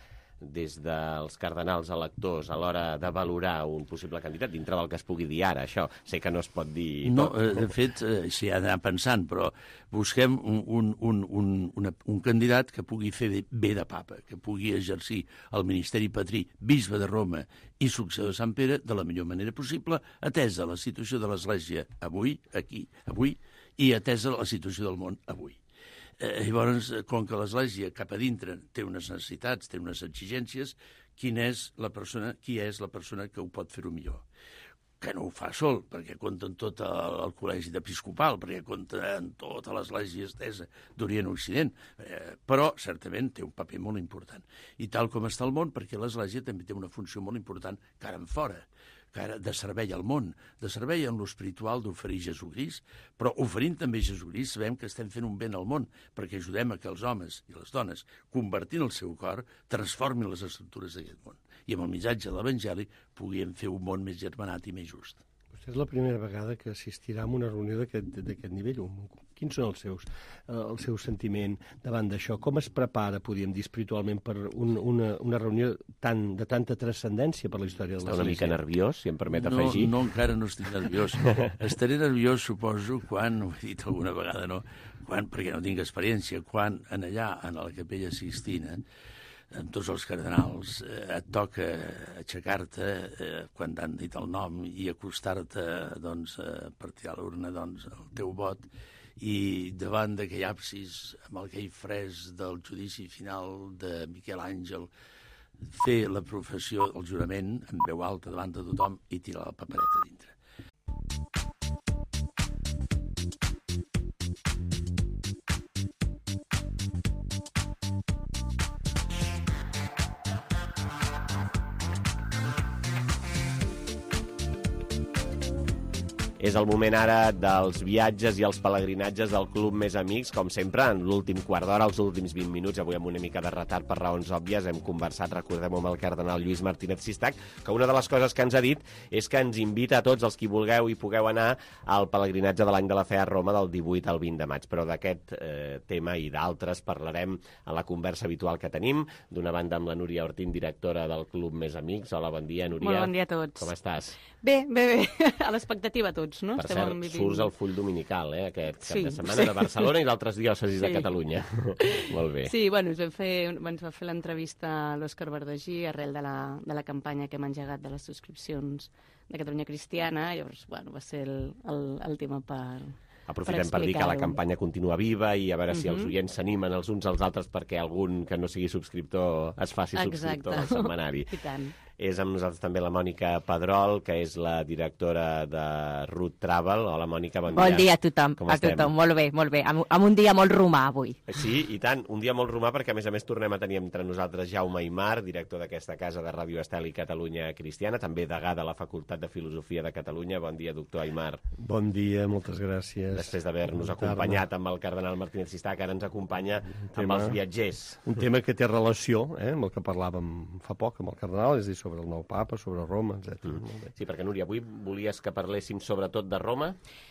des dels cardenals electors a l'hora de valorar un possible candidat, dintre del que es pugui dir ara, això? Sé que no es pot dir
no,
tot.
No, de fet, eh, s'hi ha d'anar pensant, però busquem un, un, un, un, una, un candidat que pugui fer bé de papa, que pugui exercir el ministeri patrí, bisbe de Roma i successor de Sant Pere de la millor manera possible, atesa la situació de l'Església avui, aquí, avui, i atesa la situació del món avui. Eh, llavors, com que l'Església cap a dintre té unes necessitats, té unes exigències, quina és la persona, qui és la persona que ho pot fer-ho millor? Que no ho fa sol, perquè compta en tot el, el col·legi d'episcopal, perquè compta en tota l'Església estesa d'Orient a Occident, eh, però certament té un paper molt important. I tal com està el món, perquè l'Església també té una funció molt important cara en fora, cara de servei al món, de servei en l'espiritual d'oferir Jesucrist, però oferint també Jesucrist sabem que estem fent un ben al món, perquè ajudem a que els homes i les dones, convertint el seu cor, transformin les estructures d'aquest món. I amb el missatge de l'Evangeli puguem fer un món més germanat i més just.
Vostè és la primera vegada que assistirà a una reunió d'aquest nivell. Quins són els seus, el seu sentiment davant d'això? Com es prepara, podríem dir, espiritualment per un, una, una reunió tan, de tanta transcendència per la història de l'Església?
Està una mica nerviós, si em permet
no,
afegir?
No, encara no estic nerviós. Estaré nerviós, suposo, quan, ho he dit alguna vegada, no? Quan, perquè no tinc experiència, quan en allà, en la Capella Sixtina, amb tots els cardenals, eh, et toca aixecar-te eh, quan t'han dit el nom i acostar-te doncs, a partir de l'urna doncs, el teu vot, i davant d'aquell absis, amb aquell fresc del judici final de Miquel Àngel, fer la professió, el jurament, en veu alta davant de tothom i tirar la papereta dintre.
És el moment ara dels viatges i els pelegrinatges del Club Més Amics, com sempre, en l'últim quart d'hora, els últims vint minuts, avui amb una mica de retard per raons òbvies, hem conversat, recordem, amb el cardenal Lluís Martínez Sistac, que una de les coses que ens ha dit és que ens invita a tots els qui vulgueu i pugueu anar al pelegrinatge de l'Any de la Fe a Roma del divuit al vint de maig. Però d'aquest eh, tema i d'altres parlarem a la conversa habitual que tenim, d'una banda amb la Núria Ortín, directora del Club Més Amics. Hola, bon dia, Núria.
Molt bon dia a tots.
Com estàs?
Bé, bé, bé. A l'expectativa tots, no?
Per
Estem
cert,
vivint...
surts al full dominical, eh, aquest cap
sí,
de setmana
sí.
de Barcelona i d'altres diòcesis
sí.
de Catalunya. Molt bé.
Sí, bueno, ens, vam fer, ens va fer l'entrevista a l'Òscar Verdagí arrel de la, de la campanya que hem engegat de les subscripcions de Catalunya Cristiana, llavors, bueno, va ser el, el, el tema per...
Aprofitem per, per dir que la campanya continua viva i a veure uh-huh. si els oients s'animen els uns als altres perquè algun que no sigui subscriptor es faci subscriptor al setmanari.
I tant.
És amb nosaltres també la Mònica Pedrol, que és la directora de Route Travel. Hola, Mònica, bon dia.
Bon dia a tothom,
Com
a
estem?
tothom, molt bé, molt bé. Amb, amb un dia molt romà avui.
Sí, i tant, un dia molt romà perquè a més a més tornem a tenir entre nosaltres Jaume Aymar, director d'aquesta casa de Ràdio Estel i Catalunya Cristiana, també degà de la Facultat de Filosofia de Catalunya. Bon dia, doctor Aymar.
Bon dia, moltes gràcies.
Després d'haver-nos acompanyat amb el cardenal Martínez Sistac, ara ens acompanya tema, amb els viatgers.
Un tema que té relació eh, amb el que parlàvem fa poc amb el cardenal, és a dir, sobre el nou papa, sobre Roma, etcètera. Mm.
Sí, perquè, Núria, avui volies que parléssim sobretot de Roma?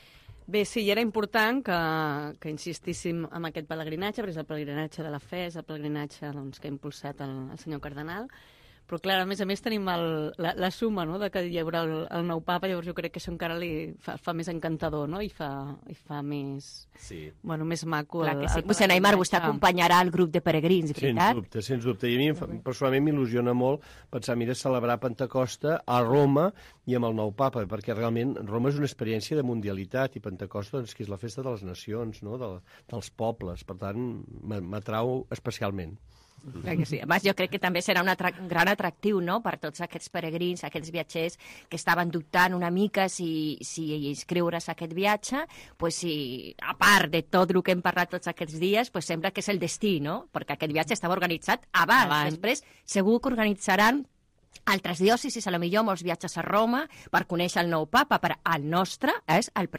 Bé, sí, i era important que, que insistíssim en aquest pelegrinatge, perquè és el pelegrinatge de la fe, és el pelegrinatge doncs, que ha impulsat el, el senyor cardenal, però clar, a més a més tenim el, la, la suma, no?, de que hi haurà el, el nou papa, llavors jo crec que això encara li fa, fa més encantador, no?, i fa, i fa més,
sí.
bueno, més maco.
Clar
el,
que sí.
el
Mossèn Aymar, vostè acompanyarà el grup de peregrins, veritat?
Sens dubte, sens dubte. I a mi fa, personalment m'il·lusiona molt pensar, mira, celebrar Pentecosta a Roma i amb el nou papa, perquè realment Roma és una experiència de mundialitat i Pentecosta doncs, que és la festa de les nacions, no?, de, dels pobles. Per tant, m'atrau especialment.
Clar que sí. A més, jo crec que també serà un, atrac un gran atractiu, no?, per tots aquests peregrins, aquests viatgers que estaven dubtant una mica si, si inscriure's a aquest viatge, pues, si, a part de tot el que hem parlat tots aquests dies, pues, sembla que és el destí, no?, perquè aquest viatge estava organitzat abans. abans. Després segur que organitzaran altres diòcesis, a lo millor molts viatges a Roma per conèixer el nou papa, però el nostre és el primer.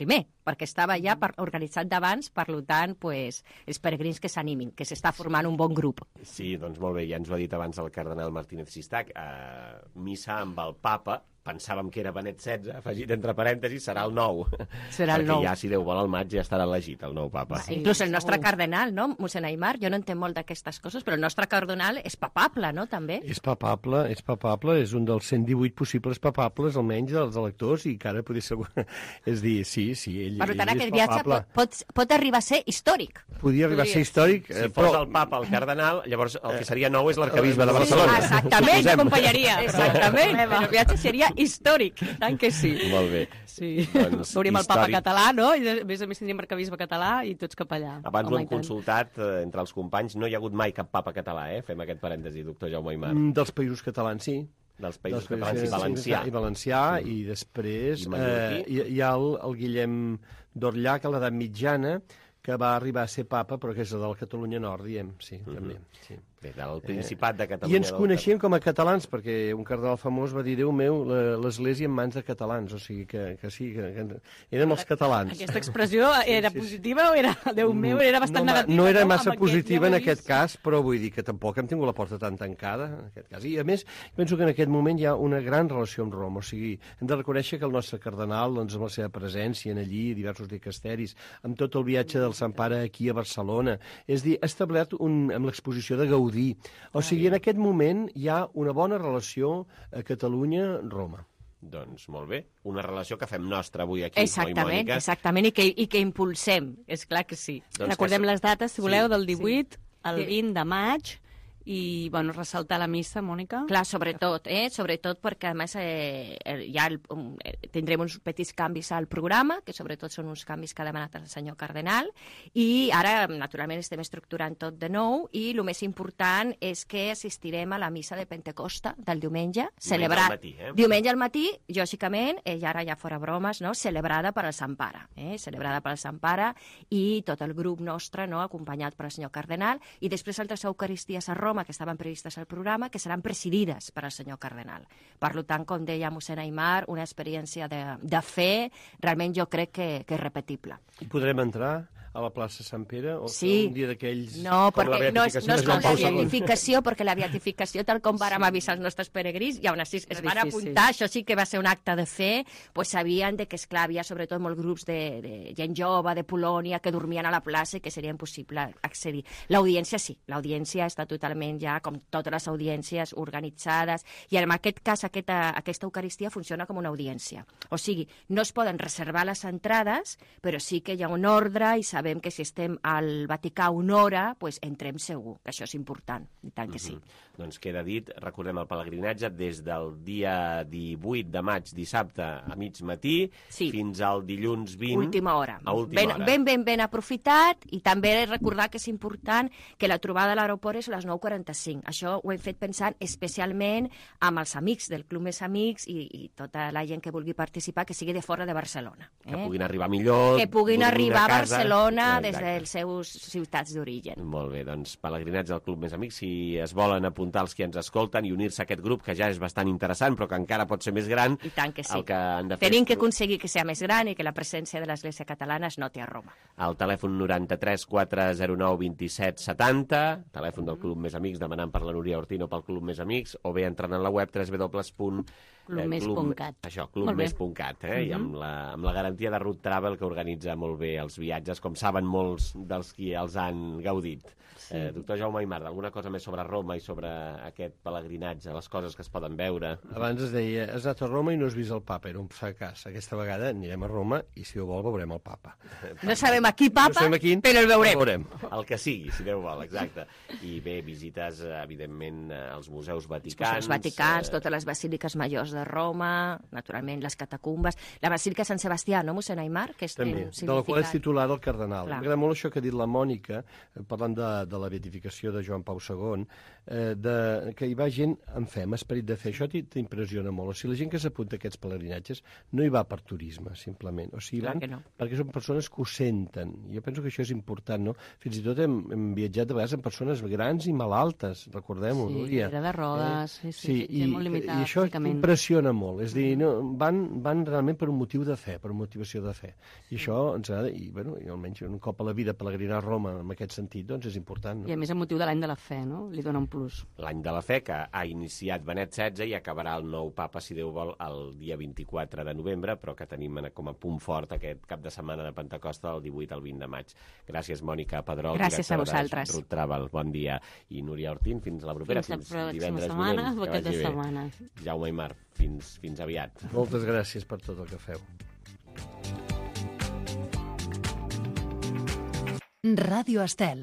perquè estava ja per, organitzat d'abans, per tant, pues, els peregrins que s'animin, que s'està formant un bon grup.
Sí, doncs molt bé, ja ens ho ha dit abans el cardenal Martínez Sistac, eh, missa amb el papa, pensàvem que era Benet setze, afegit entre parèntesis, serà el nou.
Serà el nou.
Perquè ja, si Déu vol, al maig ja estarà elegit el nou papa.
Sí. Inclús el nostre cardenal, no, mossèn Aimar, jo no entenc molt d'aquestes coses, però el nostre cardenal és papable, no, també?
És papable, és papable, és un dels cent divuit possibles papables, almenys dels electors, i encara podria ser... És dir, sí, sí, ell,
per tant,
ell
aquest
és
viatge
papable.
pot, pot, pot arribar a ser històric.
Podria arribar a ser històric,
Si
eh,
fos
però...
el papa, el cardenal, llavors el que seria nou és l'arcabisbe de Barcelona.
Sí, exactament, acompanyaria. Exactament, el viatge seria històric, tant que sí.
Molt bé.
Sí.
Doncs,
Veuríem el papa
històric.
català, no? I a més a més tindríem arcabisbe català i tots cap allà.
Abans ho
Home,
hem
i tant.
consultat eh, entre els companys, no hi ha hagut mai cap papa català, eh? Fem aquest parèntesi, doctor Jaume Aimar.
Mm, dels països catalans, sí.
Dels països
Dels
catalans i valencià.
I valencià,
Sí.
i després
I
eh,
mallorquí.
hi, hi ha el, el Guillem d'Orllà, que a l'edat mitjana, que va arribar a ser papa, però que és el de la Catalunya Nord, diem, sí,
Mhm.
també. Sí.
Bé, del Principat de
I
Catalunya.
ens coneixíem com a catalans, perquè un cardenal famós va dir, Déu meu, la- l'església en mans de catalans, o sigui que, que sí, que, que érem els catalans.
Aquesta expressió era
Sí, sí, sí.
positiva o era, Déu meu, era bastant
no, ma-
negativa?
No era
Amb
massa
aquest,
positiva
ja ho
en
he
aquest
vist.
cas, però vull dir que tampoc hem tingut la porta tan tancada, en aquest cas. I a més, penso que en aquest moment hi ha una gran relació amb Roma, o sigui, hem de reconèixer que el nostre cardenal, doncs, amb la seva presència en allí, diversos dicasteris, amb tot el viatge del Sant Pare aquí a Barcelona, és dir, ha establert un, amb l'exposició de Gaudí. O sigui, en aquest moment hi ha una bona relació a Catalunya-Roma.
Doncs molt bé, una relació que fem nostra avui aquí, oi,
Exactament,
Mònica?
exactament, i que, i que impulsem, és clar que sí.
Doncs
Recordem
que...
les dates, si voleu,
Sí.
del divuit al
Sí.
vint de maig, i, bueno, ressaltar la missa, Mònica.
Clar, sobretot, eh? sobretot perquè, a més, eh, ja el, um, eh, tindrem uns petits canvis al programa, que sobretot són uns canvis que ha demanat el senyor cardenal, i ara, naturalment, estem estructurant tot de nou, i el més important és que assistirem a la missa de Pentecosta del diumenge, celebrat...
al matí, eh?
Diumenge al matí, lògicament, eh, i ara ja fora bromes, no? Celebrada per al Sant Pare, eh? celebrada per al Sant Pare, i tot el grup nostre, no? acompanyat per el senyor cardenal, i després altres eucaristies a Roma que estaven previstes al programa, que seran presidides per al senyor cardenal. Per tant, com deia mossèn Aimar, una experiència de, de fe, realment jo crec que, que és repetible.
I podrem entrar a la plaça Sant Pere o
Sí.
un dia d'aquells...
No,
com la
perquè no és,
beatificació
no
de
és
Joan
com la
Pau segon.
beatificació, perquè la beatificació, tal com vàrem avisar els nostres peregrins, i aún així es
És
van
difícil.
apuntar, això sí que va ser un acte de fe, pues sabien de que, esclar, havia sobretot molts grups de, de gent jove, de Polònia, que dormien a la plaça i que seria impossible accedir. L'audiència sí, l'audiència està totalment ja, com totes les audiències, organitzades, i en aquest cas aquesta, aquesta Eucaristia funciona com una audiència. O sigui, no es poden reservar les entrades, però sí que hi ha un ordre i sabem que si estem al Vaticà una hora, pues entrem segur, que això és important, i tant que sí.
Mm -hmm. Doncs queda dit, recordem el pelegrinatge des del dia divuit de maig, dissabte, a mig matí,
Sí.
fins al dilluns vint.
Última hora.
A última
ben,
hora.
ben, ben, ben aprofitat, i també recordar que és important que la trobada a l'aeroport és a les nou quaranta-cinc. Això ho hem fet pensant especialment amb els amics del Club Més Amics i, i tota la gent que vulgui participar, que sigui de fora de Barcelona. Eh?
Que puguin arribar millor.
Que puguin
dormint
arribar a
casa.
Barcelona des
Exacte.
dels seus ciutats d'origen.
Molt bé, doncs pelegrinatge al Club Més Amics, si es volen apuntar els que ens escolten i unir-se a aquest grup, que ja és bastant interessant, però que encara pot ser més gran,
I tant que sí.
el que han de fer
Tenim
és-
que aconseguir que sigui més gran i que la presència de l'Església Catalana es noti a Roma.
al telèfon noranta-tres quatre zero nou vint-i-set setanta, telèfon del Club Més Amics, demanant per la Núria Ortino pel Club Més Amics, o bé entrant en la web w w w punt
clubmés punt cat.
Això,
Molt bé.
clubmés punt cat, eh? I amb la, amb la garantia de Root Travel, que organitza molt bé els viatges, com saben molts dels qui els han gaudit. Sí. Eh, doctor Jaume Aimar, alguna cosa més sobre Roma i sobre aquest pelegrinatge, les coses que es poden veure?
Abans es deia, has anat a Roma i no has vist el papa, era un fracàs. Aquesta vegada anirem a Roma i, si ho vol, veurem el papa.
No sabem a qui papa,
No sabem a quin,
però el veurem.
el veurem.
El que sigui, si Déu vol, exacte. I bé, visites, eh, evidentment, eh, als museus
Els
vaticans.
museus vaticans,
eh,
totes les basíliques majors de Roma, naturalment les catacumbes, la basílica de Sant Sebastià, no, mossèn Aimar? Que és
També,
un
de la qual és
significat.
titular del cardenal.
Clar.
M'agrada molt això que ha dit la Mònica, eh, parlant de, de la beatificació de Joan Pau segon, eh, de, que hi va gent amb fe, amb esperit de fe. Això t'i- t'impressiona molt. O sigui, la gent que s'apunta a aquests pelegrinatges no hi va per turisme, simplement. O sigui,
Clar
van
que no.
perquè són persones que ho senten. Jo penso que això és important, no? Fins i tot hem, hem viatjat de vegades amb persones grans i malaltes, recordem-ho,
Sí,
Núria.
era de rodes, sí, sí,
sí
gent
i,
molt limitada
i això
físicament.
impressiona m'impressiona molt. És a dir, no, van, van realment per un motiu de fe, per una motivació de fe. I això ens agrada, i, bueno, i almenys un cop a la vida pelegrinar a Roma en aquest sentit, doncs és important. No?
I a més el motiu de l'any de la fe, no? Li dona un plus.
L'any de la fe, que ha iniciat Benet setze i acabarà el nou papa, si Déu vol, el dia vint-i-quatre de novembre, però que tenim com a punt fort aquest cap de setmana de Pentecosta, del divuit al vint de maig. Gràcies, Mònica Pedrol,
Gràcies a vosaltres.
Root Travel. Bon dia. I Núria Ortín, fins la propera.
Fins la
fins
pròxima
divendres
setmana,
vinent.
aquest de setmana.
Jaume i Mar, fins, fins aviat.
Moltes gràcies per tot el que feu.
Ràdio Estel.